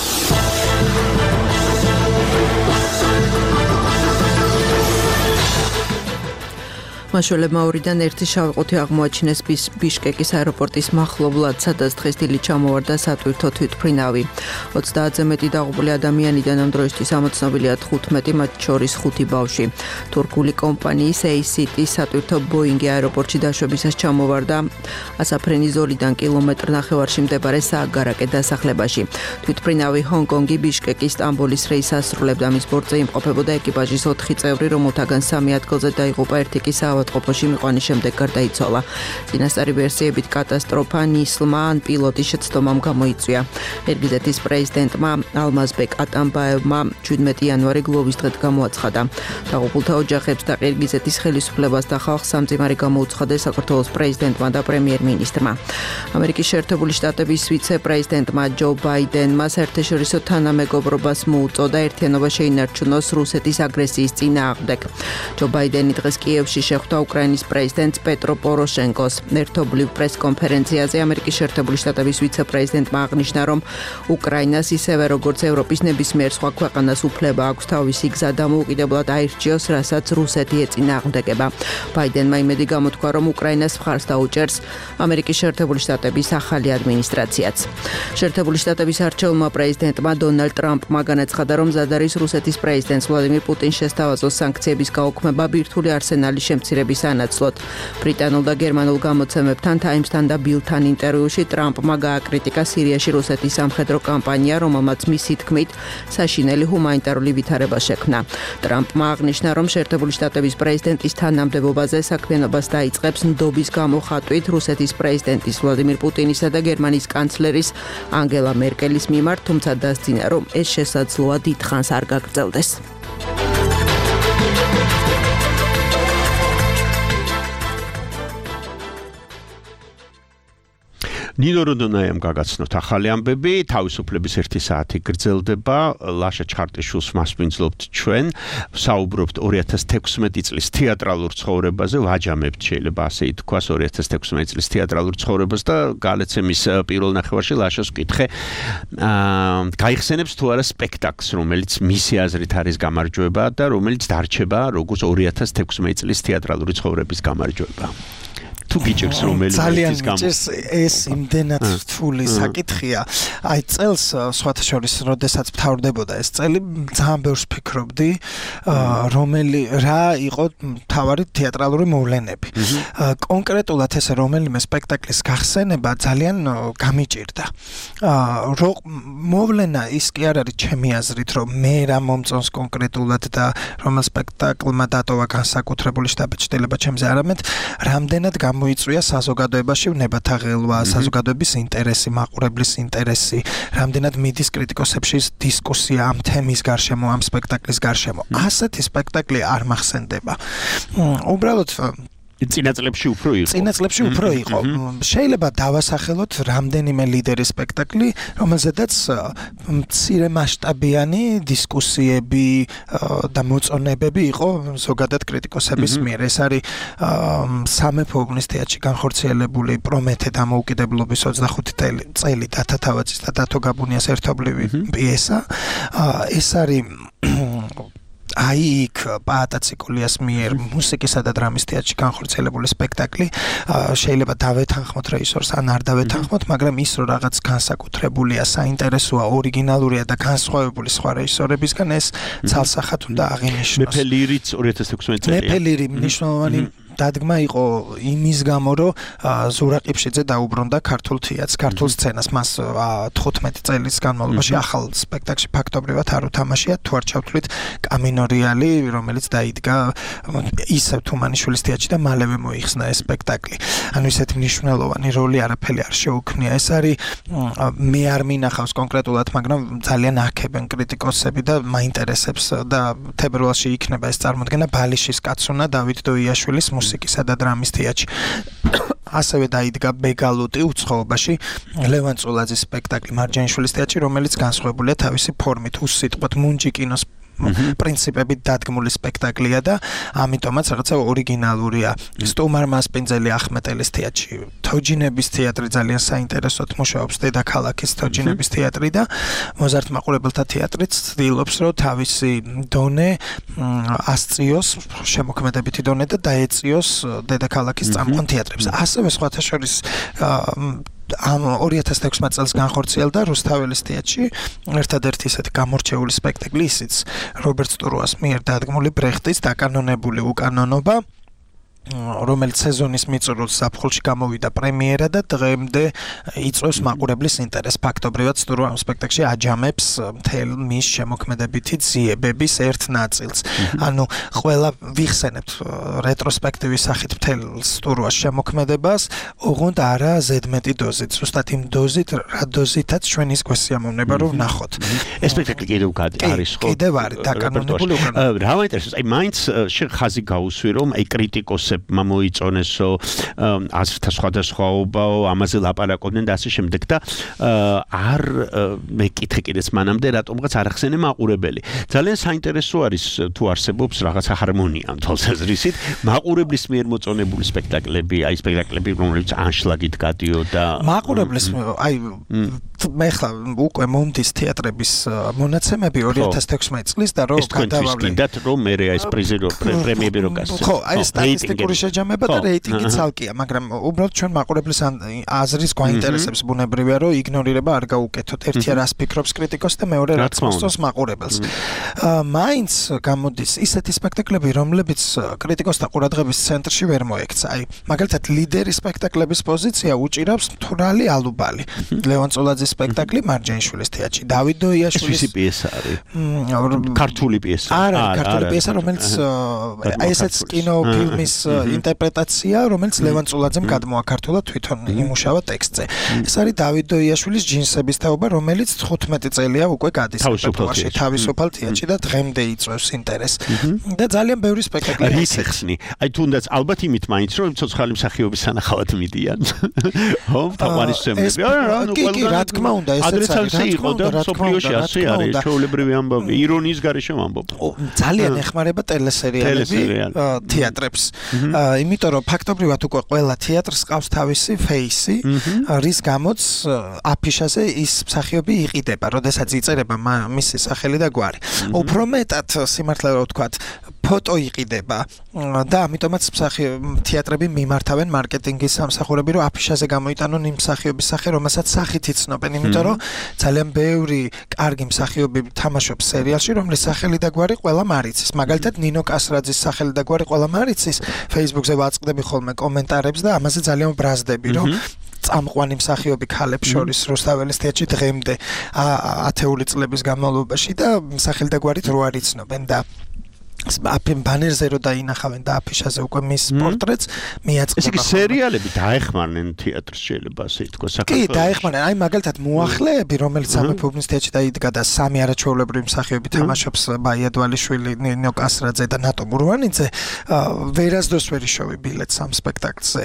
მაშველებმა ორიდან ერთი შავყუთი აღმოაჩინეს ბიშკეკის აეროპორტის მახლობლად, სადაც დღეს დილით ჩამოვარდა სატვირთო თვითმფრინავი. ოცდაათზე მეტი დაღუპული ადამიანიდან ამ დროისთვის ამოცნობილია თხუთმეტი, მათ შორის ხუთი ბავშვი. თურქული კომპანიის ეი-City სატვირთო ბოინგი აეროპორტში დაშვებისას ჩამოვარდა ასაფრენის ზოლიდან კილომეტრ ნახევარში მდებარე სააგარაკე დასახლებაში. თვითმფრინავი ჰონგ-კონგი ბიშკეკის სტამბოლის რეისს ასრულებდა, მის ბორტზე იმყოფებოდა ეკიპაჟის ოთხი წევრი, რომელთაგან სამი ადგილზე დაიღუპა, ერთი კი ავადმყოფოში მიყვანის შემდეგ გარდაიცვალა. წინასწარი ვერსიებით კატასტროფა ნისლმა ან პილოტის შეცდომამ გამოიწვია. ერგიზეთის პრეზიდენტმა ალმაზბეკ ატამბაევმა შვიდმეტი იანვარი გლოვის დღედ გამოაცხადა. დაღუპულთა ოჯახებს და ერგიზეთის ხელისუფლებას და ხალხს სამძიმარი გამოუცხადეს საქართველოს პრეზიდენტმა და პრემიერ-მინისტრმა. ამერიკის შეერთებული შტატების ვიცე-პრეზიდენტმა ჯო ბაიდენმა საერთაშორისო თანამეგობრობას მოუწოდა ერთიანობა შეინარჩუნოს რუსეთის აგრესიის წინააღმდეგ. ჯო ბაიდენი დღეს კიევში შეხვდა უკრაინის პრეზიდენტს პეტრო პოროშენკოს. ერთობლივ პრეს-კონფერენციაზე ამერიკის შეერთებული შტატების ვიცე-პრეზიდენტმა აღნიშნა, რომ უკრაინას ისევე როგორც ევროპის ნებისმიერ სხვა ქვეყანას უფლება აქვს თავისი გზა დამოუკიდებლად აირჩიოს, რასაც რუსეთი ეწინააღმდეგება. ბაიდენმა იმედი გამოთქვა, რომ უკრაინას მხარს დაუჭერს ამერიკის შეერთებული შტატების ახალი ადმინისტრაციაც. შეერთებული შტატების არჩეულმა პრეზიდენტმა დონალდ ტრამპმა განაცხადა, რომ მზად არის რუსეთის პრეზიდენტს ვლადიმირ პუტინს შესთავაზოს სანქციების გაუქმება ბირთვული არსენალის შემცირების ანაცვლოდ. ბრიტანულ და გერმანულ გამოცემებთან Times-თან და Bill-თან ინტერვიუში ტრამპმა გააკრიტიკა სირიაში რუსეთის სამხედრო კამპანია, რომელმაც მისი თქმით საშინელი ჰუმანიტარული ვითარება შექმნა. ტრამპმა აღნიშნა, რომ შეერთებული შტატების პრეზიდენტის თანამდებობაზე საქმიანობას დაიწყებს ნდობის გამოხატვით რუსეთის პრეზიდენტის ვლადიმირ პუტინისა და გერმანიის კანცლერის ანგელა მერკელის მიმართ, თუმცა დასძინა, რომ ეს შესაძლოა დიდხანს არ გაგრძელდეს. ნინო როდონაიამ გაგაცნოთ ახალი ამბები, თავისუფლების ერთი საათი გრძელდება, ლაშა ჩხარტიშვილს მასპინძლობთ ჩვენ, საუბრობთ ორი ათას თექვსმეტი წლის თეატრალურ ცხოვრებაზე, ვაჯამებთ შეიძლება ასე ითქვას ორი ათას თექვსმეტი წლის თეატრალურ ცხოვრებას და გალეცემის პირველ ნახევარში ლაშას ვკითხე, აა გაიხსენებს თუ არა სპექტაკლს, რომელიც მისი აზრით არის გამარჯვება და რომელიც დარჩება როგორც ორი ათას თექვსმეტი წლის თეატრალური ცხოვრების გამარჯვება. თუ გიჭირს რომელიც ის გამ ეს იმდენად რთული საკითხია. აი წელს სხვათა შორის როდესაც მთავრდებოდა ეს წელი ძალიან ბევრს ფიქრობდი, რომელი რა იყო მთავარი თეატრალური მოვლენები. კონკრეტულად ესე რომელიმე სპექტაკლის გახსენება ძალიან გამიჭირდა. მოვლენა ის კი არ არის ჩემი აზრით, რომ მე რა მომწონს კონკრეტულად და რომელ სპექტაკლმა დატოვა განსაკუთრებული შთაბეჭდილება ჩემზე, არამედ რამდენად მოიწვია საზოგადოებაში ნებათაღელვა, საზოგადოების ინტერესი, მაყურებლის ინტერესი, რამდენად მიდის კრიტიკოსებში დისკუსია ამ თემის გარშემო, ამ სპექტაკლის გარშემო. ასეთი სპექტაკლი არ მახსენდება. უბრალოდ წინა წლებში უფრო იყო. წინა წლებში უფრო იყო. შეიძლება დავასახელოთ რამდენიმე ლიდერის სპექტაკლი, რომელზედაც მცირე მასშტაბიანი დისკუსიები და მოწონებები იყო ზოგადად კრიტიკოსების მიერ. ეს არის სამეფო უბნის თეატრში განხორციელებული პრომეთე დამოუკიდებლობის ოცდახუთი წელი დათა თავაძის და დათო გაბუნიას ერთობლივი პიესა. ეს არის აი იქ პაატა ციკულიას მიერ მუსიკისა და დრამის თეატრში განხორციელებული სპექტაკლი, შეიძლება დავეთანხმოთ რეჟისორს ან არ დავეთანხმოთ, მაგრამ ის რომ რაღაც განსაკუთრებულია, საინტერესოა, ორიგინალურია და განსხვავებული სხვა რეჟისორებისგან, ეს ცალსახად უნდა აღინიშნოს. მეფელირიც ორი ათას თექვსმეტი წელია. მეფელირი მნიშვნელოვანი დადგმა იყო იმის გამო, რომ ზურა ყიფშიძე დაუბრუნდა ქართულ თეატრს, ქართულ სცენას. მას თხუთმეტი წელის განმავლობაში ახალ სპექტაკლში ფაქტობრივად არ უთამაშია, თუ არ ჩავთვლით კამინორიალი, რომელიც დაიდგა ისევ თუმანიშვილის თეატრში და მალევე მოიხსნა ეს სპექტაკლი. ანუ ისეთი მნიშვნელოვანი როლი არაფერი არ შეუქმნია. ეს არის მე არ მინახავს კონკრეტულად, მაგრამ ძალიან აქებენ კრიტიკოსები და მაინტერესებს და თებერვალში იქნება ეს წარმოდგენა ბალიშის კაცუნა დავით დოიაშვილის მუსიკისა და დრამის თეატრში. ასევე დაიდგა ბეგალუტი უცხოობაში ლევან წულაძის სპექტაკლი მარჯანიშვილის თეატრში, რომელიც განსხვავებულია თავისი ფორმით, უსიტყვოდ მუნჯი კინოს პრინციპებით დადგმული სპექტაკლია და ამიტომაც რაღაცა ორიგინალურია. სტუმარ მასპინძელი ახმეტელის თეატრში, თოჯინების თეატრი ძალიან საინტერესოდ მუშაობს, დედაქალაქის თოჯინების თეატრი და მოზარდ მაყურებელთა თეატრიც ცდილობს, რომ თავისი დონე ასწიოს, შემოქმედებითი დონე და დაეწიოს დედაქალაქის წამყვან თეატრებს. ასევე სხვათა შორის ამ ორი ათას ექვსმეტ წელს განხორციელდა რუსთაველის თეატრში ერთადერთი ისეთი გამორჩეული სპექტაკლი ისიც რობერტ სტურუას მიერ დადგმული ბრეხტის დაკანონებული უკანონობა რომელიც სეზონის მიწურულს ზაფხულში გამოვიდა პრემიერა და დღემდე იწვევს მაყურებლის ინტერესს. ფაქტობრივად სტურუ ამ სპექტაკლში აჯამებს მთელ მის შემოქმედებითი ძიებების ერთ ნაწილს. ანუ ყველა ვიხსენებთ რეტროსპექტივის სახით მთელ სტურუას შემოქმედებას, ოღონდ არა ზედმეტი დოზით. ზუსტად იმ დოზით, რა დოზითაც ჩვენ ის გვესიამოვნება რომ ვნახოთ. ეს სპექტაკლი კიდევ არის ხო? კიდევ არის დაკანონებული უკანონობა. რა მაინტერესებს, აი მაინც შენ ხაზი გაუსვი რომ აი კრიტიკოსები მოიწონესო აზრთა სხვადასხვაობაო ამაზე ლაპარაკობდნენ და ასე შემდეგ და არ მეკითხე კიდეც მანამდე რატომღაც არ ახსენე მაყურებელი. ძალიან საინტერესო არის თუ არსებობს რაღაცა ჰარმონია ამ თვალსაზრისით მაყურებლის მიერ მოწონებული სპექტაკლები, აი სპექტაკლები რომლებიც ანშლაგით გადიოდა მაყურებლის აი მე ხლა უკვე მონდის თეატრების მონაცემები ორი ათას ექვსმეტ წლის და რო გადავავლე გინდათ რომ მე ეს პრიზი რო პრემიები რო გასცე. ხო, აი სტატისტიკური შეჯამება და რეიტინგი ცალკეა, მაგრამ უბრალოდ ჩვენ მაყურებლის აზრის გვაინტერესებს ბუნებრივია რომ იგნორირება არ გაუკეთოთ. ერთი რას ფიქრობს კრიტიკოსი და მეორე რაც მოსწონს მაყურებელს. მაინც გამოდის ისეთი სპექტაკლები, რომლებიც კრიტიკოსთა ყურადღების ცენტრში ვერ მოექცა. აი მაგალითად ლიდერი სპექტაკლების პოზიცია უჭირავს თურალი ალუბალი. ლევან წოლაძის სპექტაკლი მარჯანიშვილის თეატრში, დავით დოიაშვილის ეს პიესა არის. ქართული პიესა. არა, ქართული პიესა, რომელიც აი ესეც კინოფილმის ინტერპრეტაცია, რომელიც ლევან წოლაძემ გადმოაქართულა თვითონ იმუშავა ტექსტზე. ეს არის დავით დოიაშვილის ჯინსების თაობა, რომელიც თხუთმეტი წელია უკვე გადის რეპერტუარში, თავისუფალ თეატრში და დღემდე იწვევს ინტერესს. და ძალიან ბევრი სპექტაკლი არის. რითეხსნი? აი თუნდაც ალბათ იმით მაინც რომ ცოცხალი მსახიობის სანახავად მიდიან. ხო, თაყვანისმცემლები. არა, ნუ ყველა რა თქმა უნდა, ესეც არის. იყო და სოფლიოში ასე არის, ჩვეულებრივი ამბავი, ირონიის გარეშე ამბობ. ძალიან ეხმარება ტელესერიალები თეატრებს. იმიტომ რომ ფაქტობრივად უკვე ყველა თეატრს ყავს თავისი ფეისი, რის გამოც აფიშაზე ის მსახიობი იყიდება, როდესაც იწერება მისი სახელი და გვარი. უფრო მეტად სიმართლე რომ ვთქვათ, ფოტო იყიდება და ამიტომაც თეატრები მიმართავენ მარკეტინგის სამსახურები, რომ აფიშაზე გამოიტანონ იმ მსახიობის სახე, რომელსაც სახით იცნობენ, იმიტომ რომ ძალიან ბევრი კარგი მსახიობი თამაშობს სერიალში, რომლის სახელი და გვარი ყველამ არ იცის. მაგალითად ნინო კასრაძის სახელი და გვარი ყველამ არ იცის. Facebook-ზე ვაწყდები ხოლმე კომენტარებს და ამაზე ძალიან ვბრაზდები, რომ წამყვანი მსახიობი ქალებს შორის რუსთაველის თეატრში დღემდე ათეული წლების განმავლობაში და სახელი და გვარით რო არ იცნობენ და აპენ ბანერზე რო დაინახავენ და აფიშაზე უკვე მის პორტრეტს მიაწყდება. ეს იგი სერიალები დაეხმარნენ თეატრს შეიძლება ასე ითქვას საქართველოში. კი, დაეხმარნენ. აი მაგალითად მოახლეები, რომელიც სამეფო თეატრში დაიდგა და სამი არაჩვეულებრივი მსახიობი თამაშობს, ბაია დვალიშვილი, ნინო კასრაძე და ნატო მურვანიძე, ვერასდროს ვერ იშოვე ბილეთს ამ სპექტაკლზე.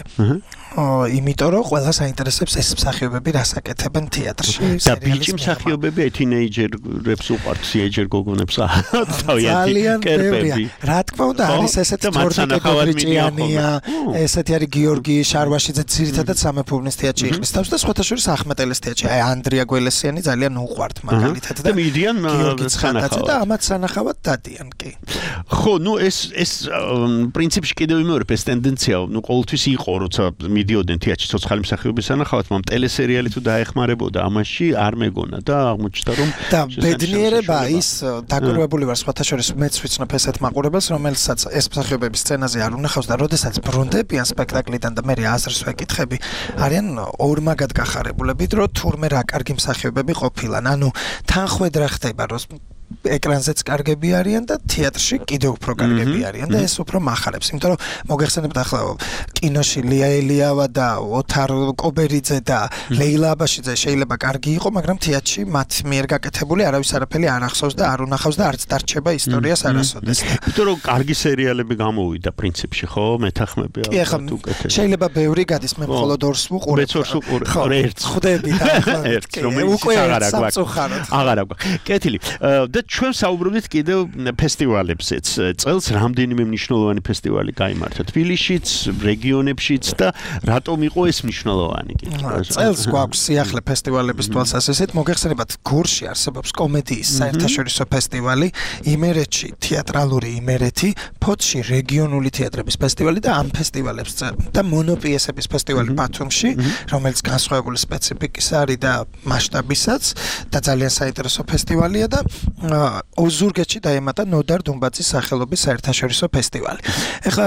იმიტომ რომ ყველა საინტერესებს ეს მსახიობები რას აკეთებენ თეატრში. და ბიჭი მსახიობები აი თინეიჯერებს უყვართ, თინეიჯერ გოგონებს ძალიან კერპები. რა თქმა უნდა არის ესეთი თორნიკე გოგრიჭიანია, ესეთი არის გიორგი შარვაშიძე, ძირითადად სამეფო თეატრში იყრის თავს და სხვათა შორის ახმეტელის თეატრში. აი ანდრია გველესიანი ძალიან უყვართ მაგალითად და მიდიან სანახავად და ამათ სანახავად დადიან კი. ხო, ნუ ეს ეს პრინციპში კიდევ იმეორებ ეს ტენდენცია, ნუ ყოველთვის იყო, როცა მიდიოდნენ თეატრში ცოცხალი მსახიობის სანახავად, მაგრამ ტელესერიალი თუ დაეხმარებოდა ამაში არ მეგონა და აღმოჩნდა რომ და ბედნიერება ის დაკურვებული ვარ სხვათა შორის მეც ვიცნობ ესეთ მაყურებელს, რომელსაც ეს მსახიობების სცენაზე არ უნახავს და როდესაც ბრუნდებიან სპექტაკლიდან და მე აზრს ვეკითხები, არიან ორმაგად გახარებულებით, რომ თურმე რა კარგი მსახიობები ყოფილან. ანუ თანხვედრა ხდება, რომ ეკრანზეც კარგები არიან და თეატრში კიდევ უფრო კარგები არიან და ეს უფრო מחარებს. იმიტომ რომ მოგეხსენებთ ახლა კინოში ლია ელიავა და ოთარ კობერიძე და ლეილა აბაშიძე შეიძლება კარგი იყო, მაგრამ თეატრში მათ მიერ გაკეთებული არავის არაფერი არ ახსოვს და არ უნახავს და არც დარჩება ისტორიას არასოდეს. იმიტომ რომ კარგი სერიალები გამოვიდა პრინციპში, ხო, მეთანხმები ალბათ უკეთეს. შეიძლება ბევრი გადის, მე მხოლოდ ორს ვუყურებ. მეც ორს ვუყურებ, ერთს. ხვდები და ერთს, რომელიც აღარ აქვს. აღარ აქვს. კეთილი. და ჩვენ საუბრობდით კიდევ ფესტივალებზეც. წელს რამდენიმე მნიშვნელოვანი ფესტივალი გაიმართა თბილისშიც, რეგიონებშიც და რატომ იყო ეს მნიშვნელოვანი კიდე? წელს გვაქვს სიახლე ფესტივალების თვალსაზრისით, მოგეხსენებათ, გორში არსებობს კომედიის საერთაშორისო ფესტივალი, იმერეთში თეატრალური იმერეთი, ფოთში რეგიონული თეატრების ფესტივალი და ამ ფესტივალებს და მონოპიესების ფესტივალი ბათუმში, რომელიც განსხვავებული სპეციფიკის არის და მასშტაბისაც და ძალიან საინტერესო ფესტივალია და ოზურგეთში დაემატა ნოდარ დუმბაძის სახელობის საერთაშორისო ფესტივალი. ეხლა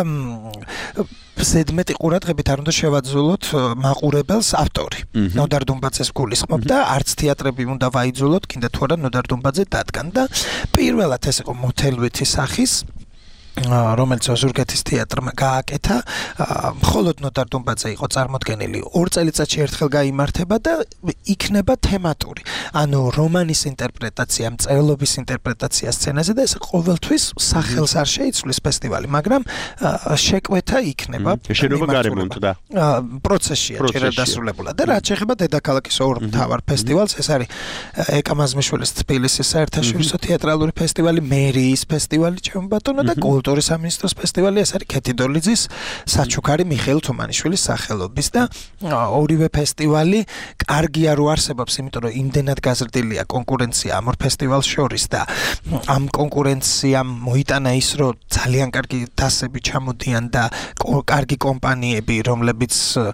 ზედმეტი ყურადღებით არ უნდა შევაძულოთ მაყურებელს ავტორი. ნოდარ დუმბაძეს გულისხმობ და არც თეატრები უნდა ვაიძულოთ, კიდე თუ არა ნოდარ დუმბაძე დადგან და პირველად ეს იყო მოთელვითი სახის რომელიც ოზურგეთის თეატრმა გააკეთა, მხოლოდ ნოდარ დუმბაძე იყო წარმოდგენილი. ორ წელიწადში ერთხელ გაიმართება და იქნება თემატური. ანუ რომანის ინტერპრეტაცია, მწერლობის ინტერპრეტაცია სცენაზე და ეს ყოველთვის სახელს არ შეიცვლის ფესტივალი, მაგრამ შეკვეთა იქნება. შენობა გარემონტდა. პროცესია ჯერ დასრულებულა. და რაც შეეხება დედაქალაქის ორ მთავარ ფესტივალს, ეს არის ეკა მაზმიშვილის თბილისის საერთაშორისო თეატრალური ფესტივალი, მერიის ფესტივალი, ჩემო ბატონო და კულტურის სამინისტროს ფესტივალი, ეს არის ქეთი დოლიძის, საჩუქარი მიხეილ თუმანიშვილის სახელობის და ორივე ფესტივალი კარგია რო არსებობს, იმიტომ რომ იმდენად გაზრდილია კონკურენცია ამ ორ ფესტივალს შორის და ამ კონკურენციამ მოიტანა ის, რომ ძალიან კარგი დასები ჩამოდიან და კარგი კომპანიები, რომლებიც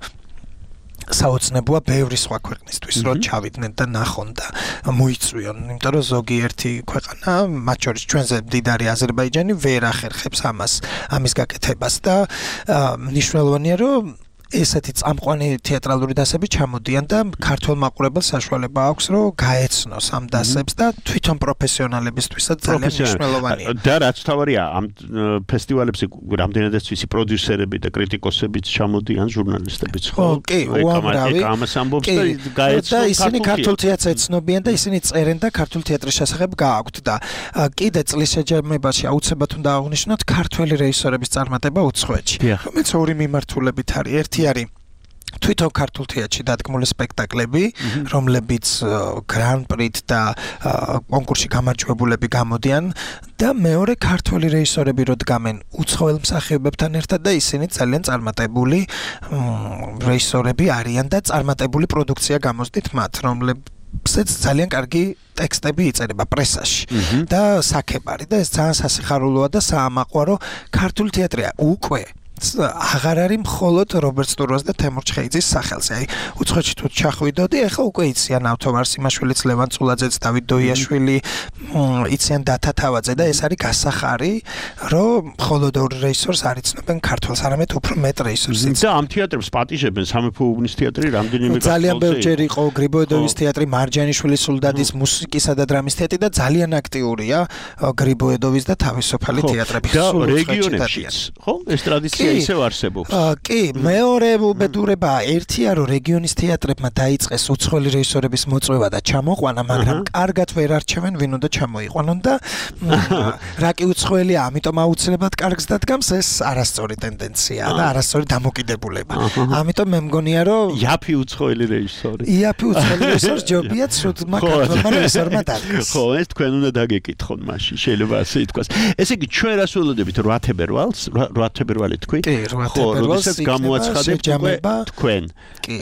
საოცნებოა ბევრი სხვა ქვეყნისთვის რომ ჩავიდნენ და ნახონ და მოიწვიონ, იმიტომ რომ ზოგიერთი ქვეყანა, მათ შორის ჩვენზე მდიდარი აზერბაიჯანი ვერ ახერხებს ამას, ამის გაკეთებას და მნიშვნელოვანია რომ ესეთი წამყვანი თეატრალური დასები ჩამოდიან და ქართულ მაყურებელს საშუალება აქვს რომ გაეცნოს ამ დასებს და თვითონ პროფესიონალებისთვისაც ძალიან მნიშვნელოვანია. და რაც თავარია, ამ ფესტივალებზე რამდენადაც ვიცი პროდიუსერები და კრიტიკოსებიც ჩამოდიან, ჟურნალისტებიც ხო? კი, უამრავი. ამას ამბობს და გაეცნო და ისინი ქართულ თეატრს ეცნობიან და ისინი წერენ და ქართულ თეატრის შესახებ გააქვთ და კიდე წლის შეჯამებაში აუცილებლად უნდა აღვნიშნოთ ქართველი რეჟისორების წარმატება უცხოეთში, რომელიც ორი მიმართულებით არის. ერთი არის თვითონ ქართულ თეატრში დადგმული სპექტაკლები, რომლებიც გრან-პრით და კონკურსში გამარჯვებულები გამოდიან და მეორე ქართველი რეჟისორები რო დგამენ უცხოელ მსახიობებთან ერთად და ისინი ძალიან წარმატებული რეჟისორები არიან და წარმატებული პროდუქცია გამოსდით მათ, რომლებიც ძალიან კარგი ტექსტები იწერება პრესაში და საქებარი და ეს ძალიან სასიხარულოა და საამაყო, ქართული თეატრია უკვე აღარ არის მხოლოდ რობერტ სტურვას და თემურ ჩხეიძის სახელზე. აი, უცხოეთში თუ ჩახვიდოდი, ახლა უკვე იციან ავთო ვარსიმაშვილიც, ლევან წულაძეც, დავით დოიაშვილი, იციან დათა თავაძე და ეს არის გასახარი, რომ მხოლოდ ორ რეჟისორს არ იცნობენ ქართველს, არამედ უფრო მეტ რეჟისორს. და ამ თეატრებს პატიჟებენ სამეფო უბნის თეატრი, რამდენიმე ძალიან ბევრჯერ იყო გრიბოედოვის თეატრი, მარჯანიშვილის სულდადის მუსიკისა და დრამის თეატრი და ძალიან აქტიურია გრიბოედოვის და თავისუფალი თეატრები. და რეგიონებშიც, ხო? ეს ტრადიცია ისევ არსებობს. კი, მეორე უბედურება ერთია, რომ რეგიონის თეატრებმა დაიწყეს უცხოელი რეჟისორების მოწვევა და ჩამოყვანა, მაგრამ კარგად ვერ არჩევენ ვინ უნდა ჩამოიყვანონ და რა კი უცხოელია, ამიტომ აუცილებლად კარგს დადგამს, ეს არასწორი ტენდენციაა და არასწორი დამოკიდებულება. ამიტომ მე მგონია, რომ იაფი უცხოელი რეჟისორი. იაფი უცხოელი რეჟისორი ჯობია ცუდმა ქართველმა რეჟისორმა დადგეს. ხო, ეს თქვენ უნდა დაგეკითხონ მაშინ, შეიძლება ასე ითქვას. ესე იგი, ჩვენ რას ველოდებით რვა თებერვალს, რვა თებერვალი თქვი? კი, რვა თებერვალს გამოაცხადებთ თქვენ. კი.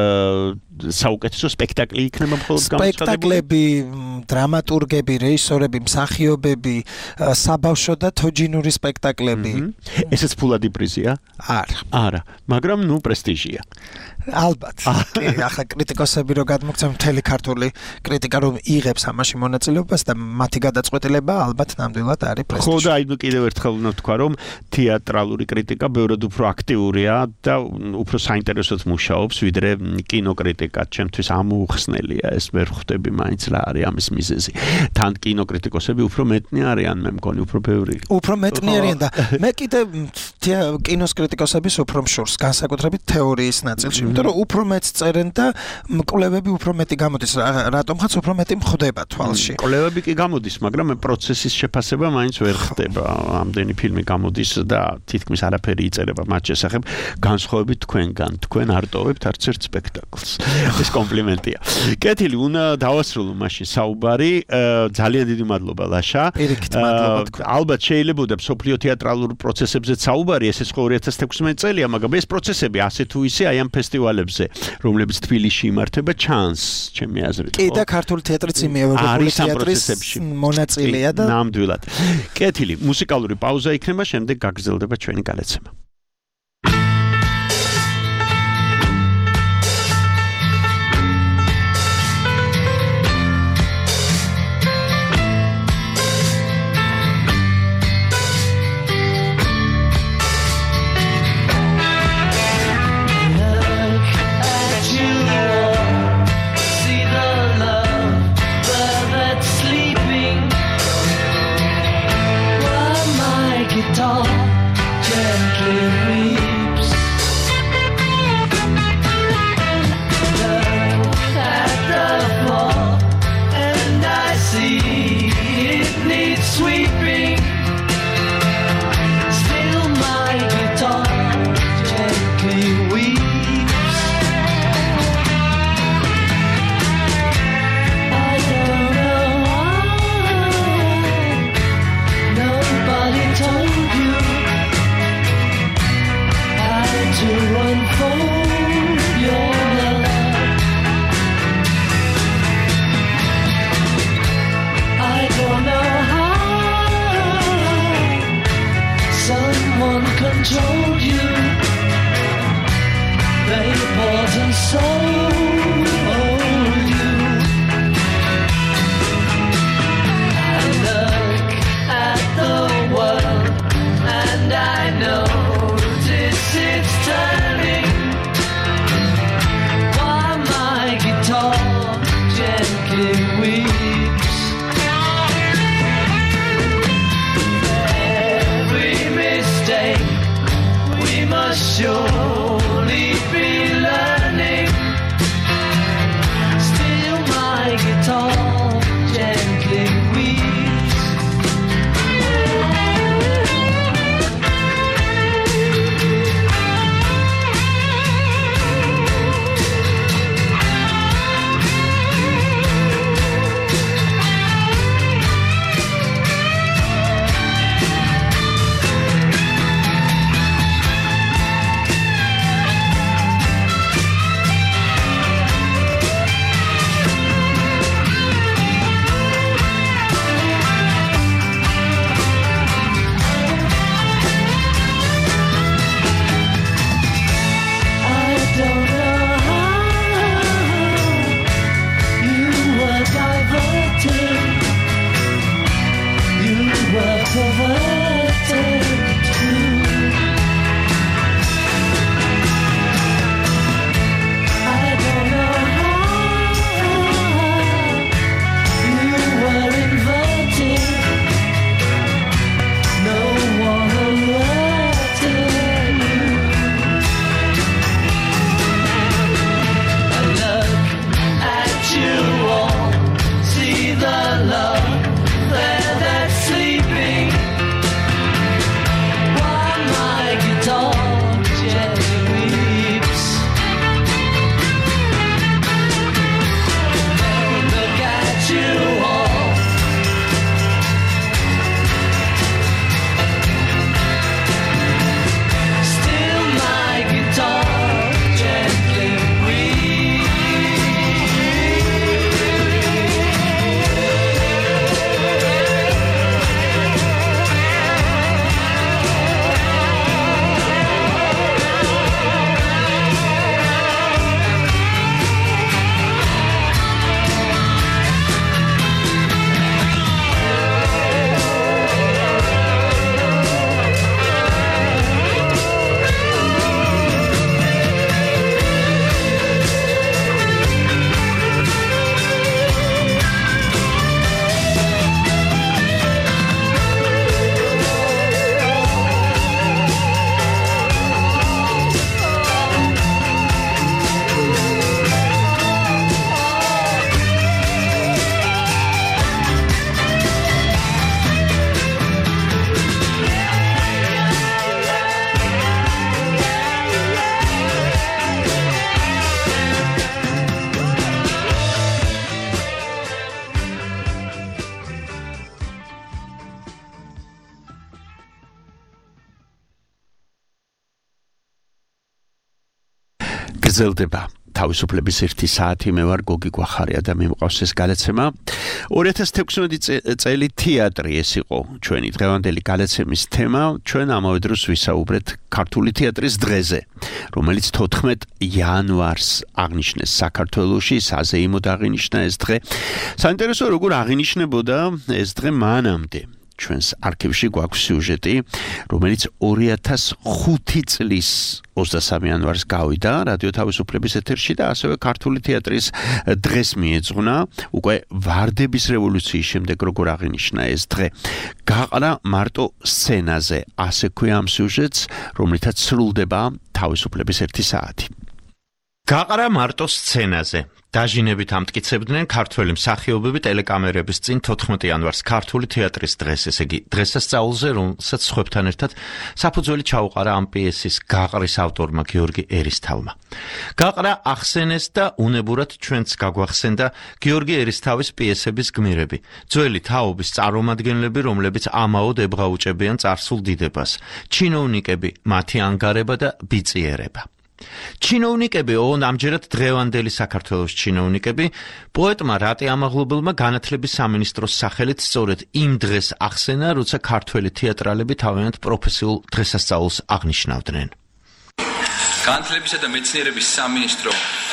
საუკეთესო სპექტაკლი იქნება მხოლოდ გამოცხადებული? სპექტაკლები, დრამატურგები, რეჟისორები, მსახიობები, საბავშვო და თოჯინური სპექტაკლები. ესეც ფულადი პრიზია? არა. არა, მაგრამ ნუ პრესტიჟია. ალბათ. კი, ახლა კრიტიკოსები რო გადმოგცემ მთელი ქართული კრიტიკა რომ იღებს ამაში მონაწილეობას და მათი გადაწყვეტილება ალბათ ნამდვილად არის პრესტიჟი. ხო და აი კიდევ ერთხელ უნდა ვთქვა რომ თეატრალური კრიტიკა ბევრად უფრო აქტიურია და უფრო საინტერესოდ მუშაობს ვიდრე კინოკრიტიკა. ჩემთვის ამოუხსნელია ეს, ვერ ხვდები მაინც რა არის ამის მიზეზი. თან კინოკრიტიკოსები უფრო მეტნი არიან, მე მგონი უფრო ბევრი. უფრო მეტნი არიან და მე კიდე კინოს კრიტიკოსების უფრო მშურს განსაკუთრებით თეორიის ნაწილში. იმიტომ რომ უფრო მეტ წერენ და კვლევები უფრო მეტი გამოდის, რატომღაც უფრო მეტი მხვდება თვალში. კვლევები კი გამოდის, მაგრამ პროცესის შეფასება მაინც ვერ ხდება. ამდენი ფილმი გამოდის და თითქმის არაფერი იწერება მათ შესახებ, განსხვავებით თქვენგან. თქვენ არ ტოვებთ არც ერთ სპექტაკლს. ეს კომპლიმენტია. კეთილი, უნდა დავასრულო მაშინ საუბარი. ძალიან ძალიან დიდი მადლობა ლაშა. ალბათ შეიძლებოდა სოფლიო თეატრალურ პროცესებზეც საუბარი, ეს ხო ორი ათას თექვსმეტი წელია, მაგრამ ეს პროცესები ასე თუ ისე აი ამ ფესტივალებზე, რომლებიც თბილისში იმართება, ჩანს, ჩემი აზრით. კი და ქართული თეატრიც იმეორებული თეატრის მონაწილეა და ნამდვილად. კეთილი, მუსიკალური პაუზა იქნება, შემდეგ გაგრძელდება ჩვენი განაცემა. Surely be learning გრძელდება თავისუფლების ერთი საათი. მე ვარ გოგი გვახარია და მე მყავს ეს გადაცემა. ორი ათას თექვსმეტი წელი თეატრი ეს იყო ჩვენი დღევანდელი გადაცემის თემა. ჩვენ ამავე დროს ვისაუბრეთ ქართული თეატრის დღეზე, რომელიც თოთხმეტ იანვარს აღნიშნეს საქართველოში, საზეიმოდ აღინიშნა ეს დღე. საინტერესო როგორ აღინიშნებოდა ეს დღე მანამდე. ჩვენს არქივში გვაქვს სიუჟეტი, რომელიც ორი ათას ხუთი წლის ოცდასამი იანვარს გავიდა რადიო თავისუფლების ეთერში და ასევე ქართული თეატრის დღეს მიეძღვნა. უკვე ვარდების რევოლუციის შემდეგ როგორ აღინიშნა ეს დღე. გაყრა მარტო სცენაზე, ასე ქვია ამ სიუჟეტს, რომლითაც სრულდება თავისუფლების ერთი საათი. გაყრა მარტო სცენაზე. დაჟინებით ამტკიცებდნენ ქართველი მსახიობები ტელეკამერების წინ თოთხმეტი იანვარს ქართული თეატრის დღეს, ესე იგი დღესასწაულზე, რომელსაც სხვებთან ერთად საფუძველი ჩაუყარა ამ პიესის გაყრის ავტორმა გიორგი ერისთავმა. გაყრა ახსენეს და უნებურად ჩვენც გაგვახსენდა გიორგი ერისთავის პიესების გმირები, ძველი თაობის წარმომადგენლები, რომლებიც ამაოდ ებღაუჭებიან წარსულ დიდებას, ჩინოვნიკები, მათი ანგარება და ბიწიერება. ჩინოვნიკები, ოღონდ ამჯერად დღევანდელი საქართველოს ჩინოვნიკები, პოეტმა რატე ამაღლობელმა განათლების სამინისტროს სახელით სწორედ იმ დღეს ახსენა, როცა ქართველი თეატრალები თავიანთ პროფესიულ დღესასწაულს აღნიშნავდნენ. განათლებისა და მეცნიერების სამინისტრო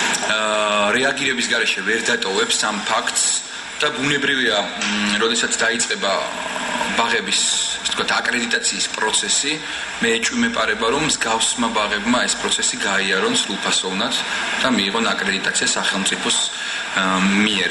რეაგირების გარეშე ვერ დატოვებს ამ ფაქტს და ბუნებრივია, როდესაც დაიწყება ბაღების ვთქვათ აკრედიტაციის პროცესი, მე ეჭვმეპარება რომ მსგავსმა ბაღებმა ეს პროცესი გაიარონ სრულფასოვნად და მიიღონ აკრედიტაცია სახელმწიფოს მიერ.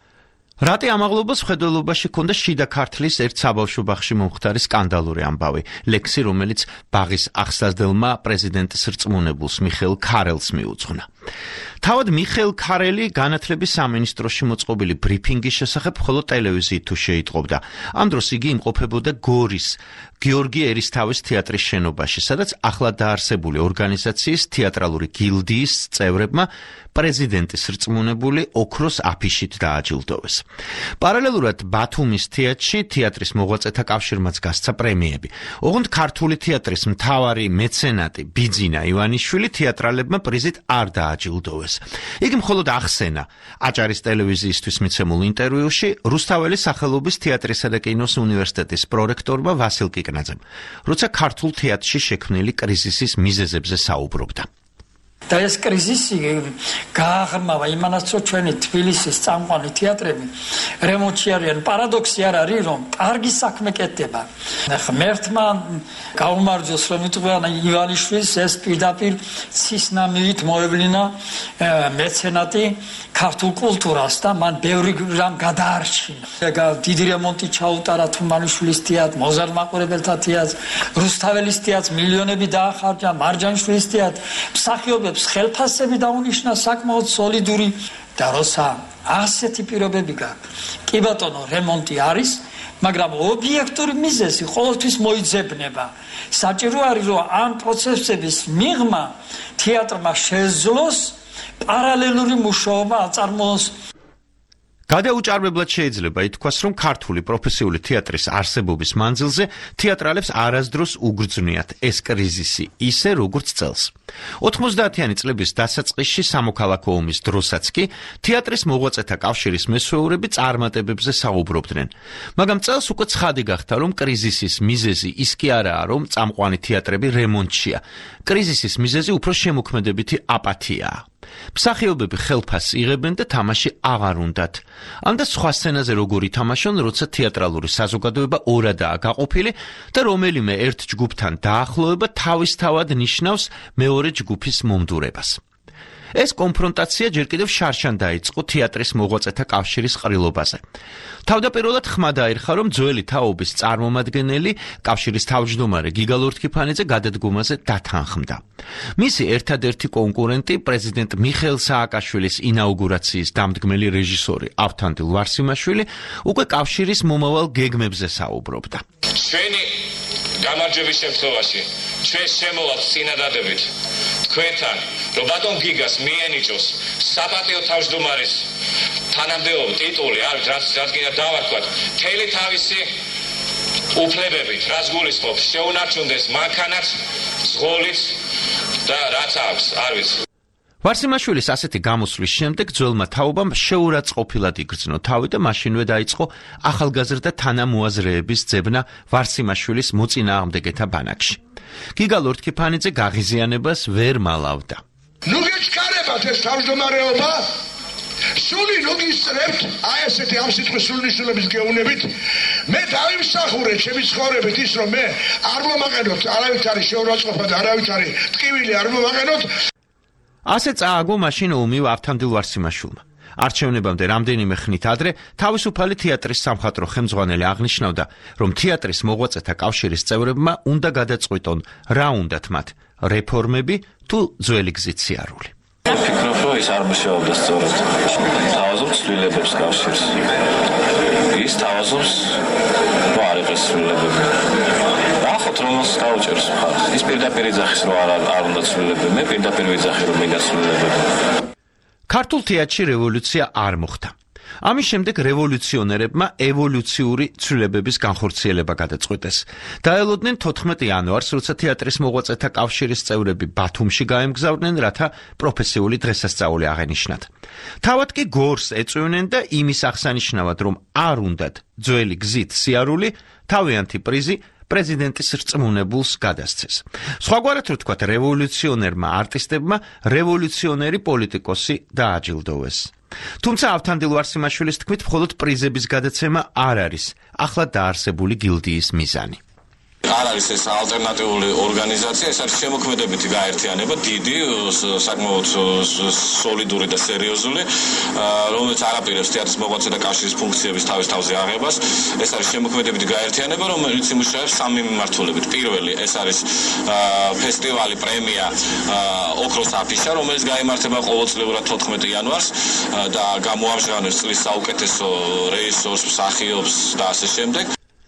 რატე ამაღლობას მხედველობაში ჰქონდა შიდა ქართლის ერთ საბავშვო ბაღში მომხდარი სკანდალური ამბავი, ლექსი, რომელიც ბაღის აღსაზრდელმა პრეზიდენტის რწმუნებულს მიხეილ ქარელს მიუძღვნა. თავად მიხეილ ქარელი განათლების სამინისტროში მოწყობილი ბრიფინგის შესახებ მხოლოდ ტელევიზიით თუ შეიტყობდა. ამ დროს იგი იმყოფებოდა გორის გიორგი ერისთავის თეატრის შენობაში, სადაც ახლად დაარსებული ორგანიზაციის თეატრალური გილდიის წევრებმა პრეზიდენტის რწმუნებული ოქროს აფიშით დააჯილდოვეს. პარალელურად ბათუმის თეატრში თეატრის მოღვაწეთა კავშირმაც გასცა პრემიები. ოღონდ ქართული თეატრის მთავარი მეცენატი ბიძინა ივანიშვილი თეატრალებმა პრიზით არ დააჯილდოვეს. იგი მხოლოდ ახსენა აჭარის ტელევიზიისთვის მიცემულ ინტერვიუში რუსთაველის სახელობის თეატრისა და კინოს უნივერსიტეტის პრორექტორმა ვასილ კიკნაძემ, როცა ქართულ თეატრში შექმნილი კრიზისის მიზეზებზე საუბრობდა. და ეს კრიზისი გააღრმავა იმანაც, რომ ჩვენი თბილისის წამყვანი თეატრები რემონტში არიან. პარადოქსი არ არის, რომ კარგი საქმე კეთდება. ღმერთმა გაუმარჯოს, რომ იტყვიან ივანიშვილს ეს პირდაპირ ცისნამივით მოევლინა მეცენატი ქართულ კულტურას და მან ბევრი რამ გადაარჩინა. დიდი რემონტი ჩაუტარა თუმანიშვილის თეატრს, მოზარდ მაყურებელთა თეატრს, რუსთაველის თეატრს მილიონები დაახარჯა, მარჯანიშვილის თეატრს, მსახიობებს ხელფასები დაუნიშნა საკმაოდ სოლიდური და როცა ასეთი პირობები გაქვს. კი ბატონო, რემონტი არის, მაგრამ ობიექტური მიზეზი ყოველთვის მოიძებნება. საჭირო არის, რომ ამ პროცესების მიღმა თეატრმა შეძლოს პარალელური მუშაობა აწარმოოს. გადაუჭარბებლად შეიძლება ითქვას, რომ ქართული პროფესიული თეატრის არსებობის მანძილზე თეატრალებს არასდროს უგრძნიათ ეს კრიზისი, ისე როგორც წელს. ოთხმოცდაათიანი წლების დასაწყისში სამოქალაქო ომის დროსაც კი თეატრის მოღვაწეთა კავშირის მესვეურები წარმატებებზე საუბრობდნენ. მაგრამ წელს უკვე ცხადი გახდა, რომ კრიზისის მიზეზი ის კი არაა, რომ წამყვანი თეატრები რემონტშია. კრიზისის მიზეზი უფრო შემოქმედებითი აპათიაა. მსახიობები ხელფასს იღებენ და თამაში აღარ უნდათ. ამ და სხვა სცენაზე როგორ ითამაშონ, როცა თეატრალური საზოგადოება ორადაა გაყოფილი და რომელიმე ერთ ჯგუფთან დაახლოება თავისთავად ნიშნავს მეორე ჯგუფის მომდურებას. ეს კონფრონტაცია ჯერ კიდევ შარშან დაიწყო თეატრის მოღვაწეთა კავშირის ყრილობაზე. თავდაპირველად ხმა დაერხა, რომ ძველი თაობის წარმომადგენელი კავშირის თავმჯდომარე გიგა ლორთქიფანიძე გადადგომაზე დათანხმდა. მისი ერთადერთი კონკურენტი პრეზიდენტ მიხეილ სააკაშვილის ინაუგურაციის დამდგმელი რეჟისორი ავთანდილ ვარსიმაშვილი უკვე კავშირის მომავალ გეგმებზე საუბრობდა. ჩვენი გამარჯვების შემთხვევაში ჩვენ შემოვალთ წინადადებით თქვენთან, რომ ბატონ გიგას მიენიჭოს საპატიო თავმჯდომარის თანამდებობ ტიტული, არ რაც რადგან დავარქვათ, მთელი თავისი უფლებებით, რაც გულისხმობს, შეუნარჩუნდეს მანქანაც, ზღოლიც და რაც აქვს, არ ვიცი. ვარსიმაშვილის ასეთი გამოსვლის შემდეგ ძველმა თაობამ შეურაცხყოფილად იგრძნო თავი და მაშინვე დაიწყო ახალგაზრდა თანამოაზრეების ძებნა ვარსიმაშვილის მოწინააღმდეგეთა ბანაკში. გიგა ლორთქიფანიძე გაღიზიანებას ვერ მალავდა. ნუ გეჩქარებათ ეს თავმჯდომარეობა სული ნუ გისწრებთ აი ესეთი ამ სიტყვის სულნიშნულების გეუბნებით მე დავიმსახურე ჩემი ცხოვრებით ის რომ მე არ მომაყენოთ არავით არის შეურაცხყოფა და არავით არის ტკივილი არ მომაყენოთ ასე წააგო მაშინ ომი ავთანდილ ვარსიმაშვილმა. არჩევნებამდე რამდენიმე ხნით ადრე თავისუფალი თეატრის სამხატვრო ხელმძღვანელი აღნიშნავდა, რომ თეატრის მოღვაწეთა კავშირის წევრებმა უნდა გადაწყვიტონ, რა უნდათ მათ, რეფორმები თუ ძველი გზით სიარული. ვფიქრობ, რომ ის არ მუშაობდა სწორად. თავაზობს ცვლილებებს კავშირს. ის თავაზობს, რომ არ იყოს ცვლილებები. ახოთ რომ დაუჭერს მხარს. ის პირდაპირ იძახის, რომ არ არ უნდა ცვლილებები. მე პირდაპირ ვიძახი, რომ მინდა ცვლილებები. ქართულ თეატრში რევოლუცია არ მოხდა. ამის შემდეგ რევოლუციონერებმა ევოლუციური ცვლილებების განხორციელება გადაწყვიტეს. დაელოდნენ თოთხმეტი იანვარს, როცა თეატრის მოღვაწეთა კავშირის წევრები ბათუმში გაემგზავრნენ, რათა პროფესიული დღესასწაული აღენიშნათ. თავად კი გორს ეწვივნენ და იმის აღსანიშნავად, რომ არ უნდათ ძველი გზით სიარული, თავიანთი პრიზი პრეზიდენტის რწმუნებულს გადასცეს. სხვაგვარად რო თქვათ, რევოლუციონერმა არტისტებმა რევოლუციონერი პოლიტიკოსი დააჯილდოვეს. თუმცა ავთანდილ ვარსიმაშვილის თქმით, მხოლოდ პრიზების გადაცემა არ არის ახლა დაარსებული გილდიის მიზანი. არ არის ეს ალტერნატიული ორგანიზაცია, ეს არის შემოქმედებითი გაერთიანება, დიდი, საკმაოდ სოლიდური და სერიოზული, რომელიც არაპირებს თეატრის მოღვაწეთა კავშირის ფუნქციების თავის თავზე აღებას. ეს არის შემოქმედებითი გაერთიანება, რომელიც იმუშავებს სამი მიმართულებით. პირველი, ეს არის ფესტივალი, პრემია ოქროს აფიშა, რომელიც გაიმართება ყოველწლიურად თოთხმეტი იანვარს და გამოამჟღავნებს წლის საუკეთესო რეჟისორს, მსახიობს და ასე შემდეგ.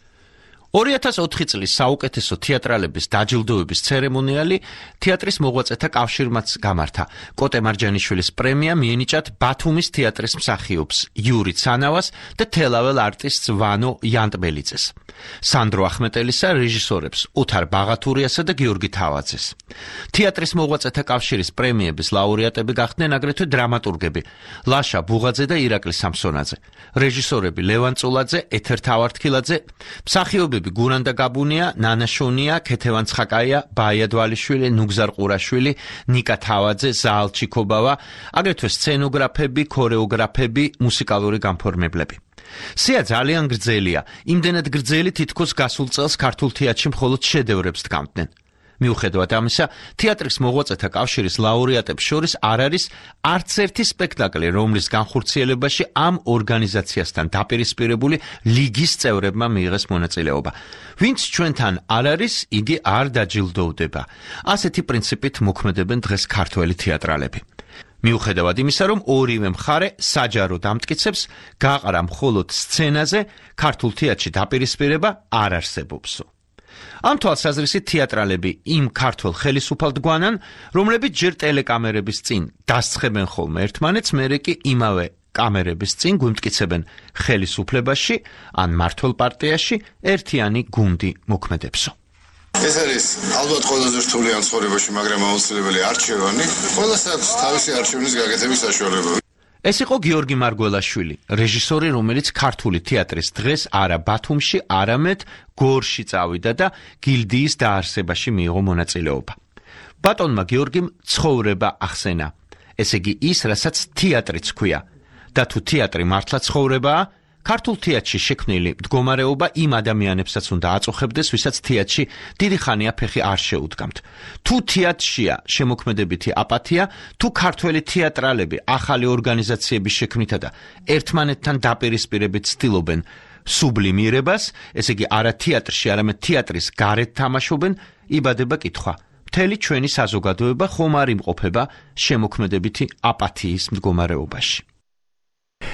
ორი ათას ოთხი წლის საუკეთესო თეატრალების დაჯილდოების ცერემონიალი თეატრის მოღვაწეთა კავშირმაც გამართა. კოტე მარჯანიშვილის პრემია მიენიჭათ ბათუმის თეატრის მსახიობს იური ცანავას და თელაվել არტისტს ვანო იანტბელიძეს. სანდრო ახმეტელისა რეჟისორებს უთარ ბაღათურიასა და გიორგი თავაძეს. თეატრის მოღვაწეთა კავშირის პრემიების ლაურეატები გახდნენ აგრეთვე დრამატურგები ლაშა ბუღაძე და ირაკლი სამსონაძე, რეჟისორები ლევან წულაძე, ეთერ თავართქილაძე, მსახიობები გურანდა გაბუნია, ნანა შონია, ქეთევან ცხაკაია, ბაია დვალიშვილი, ნუგზარ ყურაშვილი, ნიკა თავაძე, ზაალ ჩიქობავა, აგრეთვე სცენოგრაფები, ქორეოგრაფები, მუსიკალური განფორმებლები. სია ძალიან გრძელია, იმდენად გრძელი თითქოს გასულ წელს ქართულ თეატრში მხოლოდ შედევრებს დგამდნენ. მიუხედავად ამისა, თეატრის მოღვაწეთა კავშირის ლაურეატებს შორის არ არის არც ერთი სპექტაკლი, რომლის განხორციელებაში ამ ორგანიზაციასთან დაპირისპირებული ლიგის წევრებმა მიიღეს მონაწილეობა. ვინც ჩვენთან არ არის, იგი არ დაჯილდოვდება. ასეთი პრინციპით მოქმედებენ დღეს ქართველი თეატრალები. მიუხედავად იმისა, რომ ორივე მხარე საჯაროდ ამტკიცებს, გაყრა მხოლოდ სცენაზე, ქართულ თეატრში დაპირისპირება არ არსებობსო. ამ თვალსაზრისით თეატრალები იმ ქართველ ხელისუფალ დგანან, რომლებიც ჯერ ტელეკამერების წინ დასცხებენ ხოლმე ერთმანეთს, მერე კი იმავე კამერების წინ გვიმტკიცებენ ხელისუფლებაში ან მართლ პარტიაში ერთიანი გუნდი მოქმედებსო. ეს არის ალბათ ყველაზე რთული ამ ცხოვრებაში, მაგრამ აუცილებელი არჩევანი. ყველას აქვს თავისი არჩევნის გაკეთების საშუალება. ეს იყო გიორგი მარგველაშვილი, რეჟისორი, რომელიც ქართული თეატრის დღეს არა ბათუმში, არამედ გორში წავიდა და გილდიის დაარსებაში მიიღო მონაწილეობა. ბატონმა გიორგიმ ცხოვრება ახსენა. ესე იგი ის, რასაც თეატრიც ქვია. და თუ თეატრი მართლა ცხოვრებაა, ქართულ თეატრში შექმნილი მდგომარეობა იმ ადამიანებსაც უნდა აწუხებდეს, ვისაც თეატრში დიდი ხანია ფეხი არ შეუდგამთ. თუ თეატრშია შემოქმედებითი აპათია, თუ ქართველი თეატრალები ახალი ორგანიზაციების შექმნითა და ერთმანეთთან დაპირისპირებით ცდილობენ სუბლიმირებას, ესე იგი არა თეატრში, არამედ თეატრის გარეთ თამაშობენ, იბადება კითხვა. მთელი ჩვენი საზოგადოება ხომ არ იმყოფება შემოქმედებითი აპათიის მდგომარეობაში.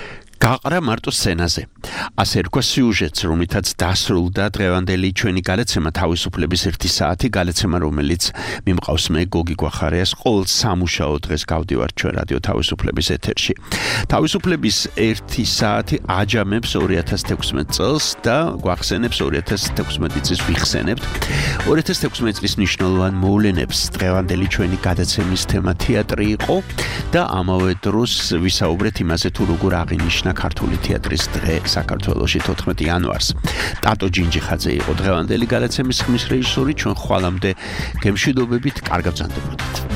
გაყრა მარტო სცენაზე. ასე რქვა სიუჟეტს, რომლითაც დასრულდა დღევანდელი ჩვენი გადაცემა თავისუფლების ერთი საათი, გადაცემა, რომელიც მიმყავს მე გოგი გვახარიას ყოველ სამუშაო დღეს გავდივარ ჩვენ რადიო თავისუფლების ეთერში. თავისუფლების ერთი საათი აჯამებს ორი ათას თექვსმეტ წელს და გვახსენებს ორი ათას თექვსმეტი წლის ვიხსენებთ. ორი ათას თექვსმეტი წლის მნიშვნელოვან მოვლენებს დღევანდელი ჩვენი გადაცემის თემა თეატრი იყო და ამავე დროს ვისაუბრეთ იმაზე თუ როგორ აღინიშნა ქართული თეატრის დღე საქართველოში თოთხმეტი იანვარს. ტატო ჯინჯიხაძე იყო დღევანდელი გადაცემის ხმის რეჟისორი, ჩვენ ხვალამდე გემშვიდობებით, კარგად ბრძანდებოდეთ.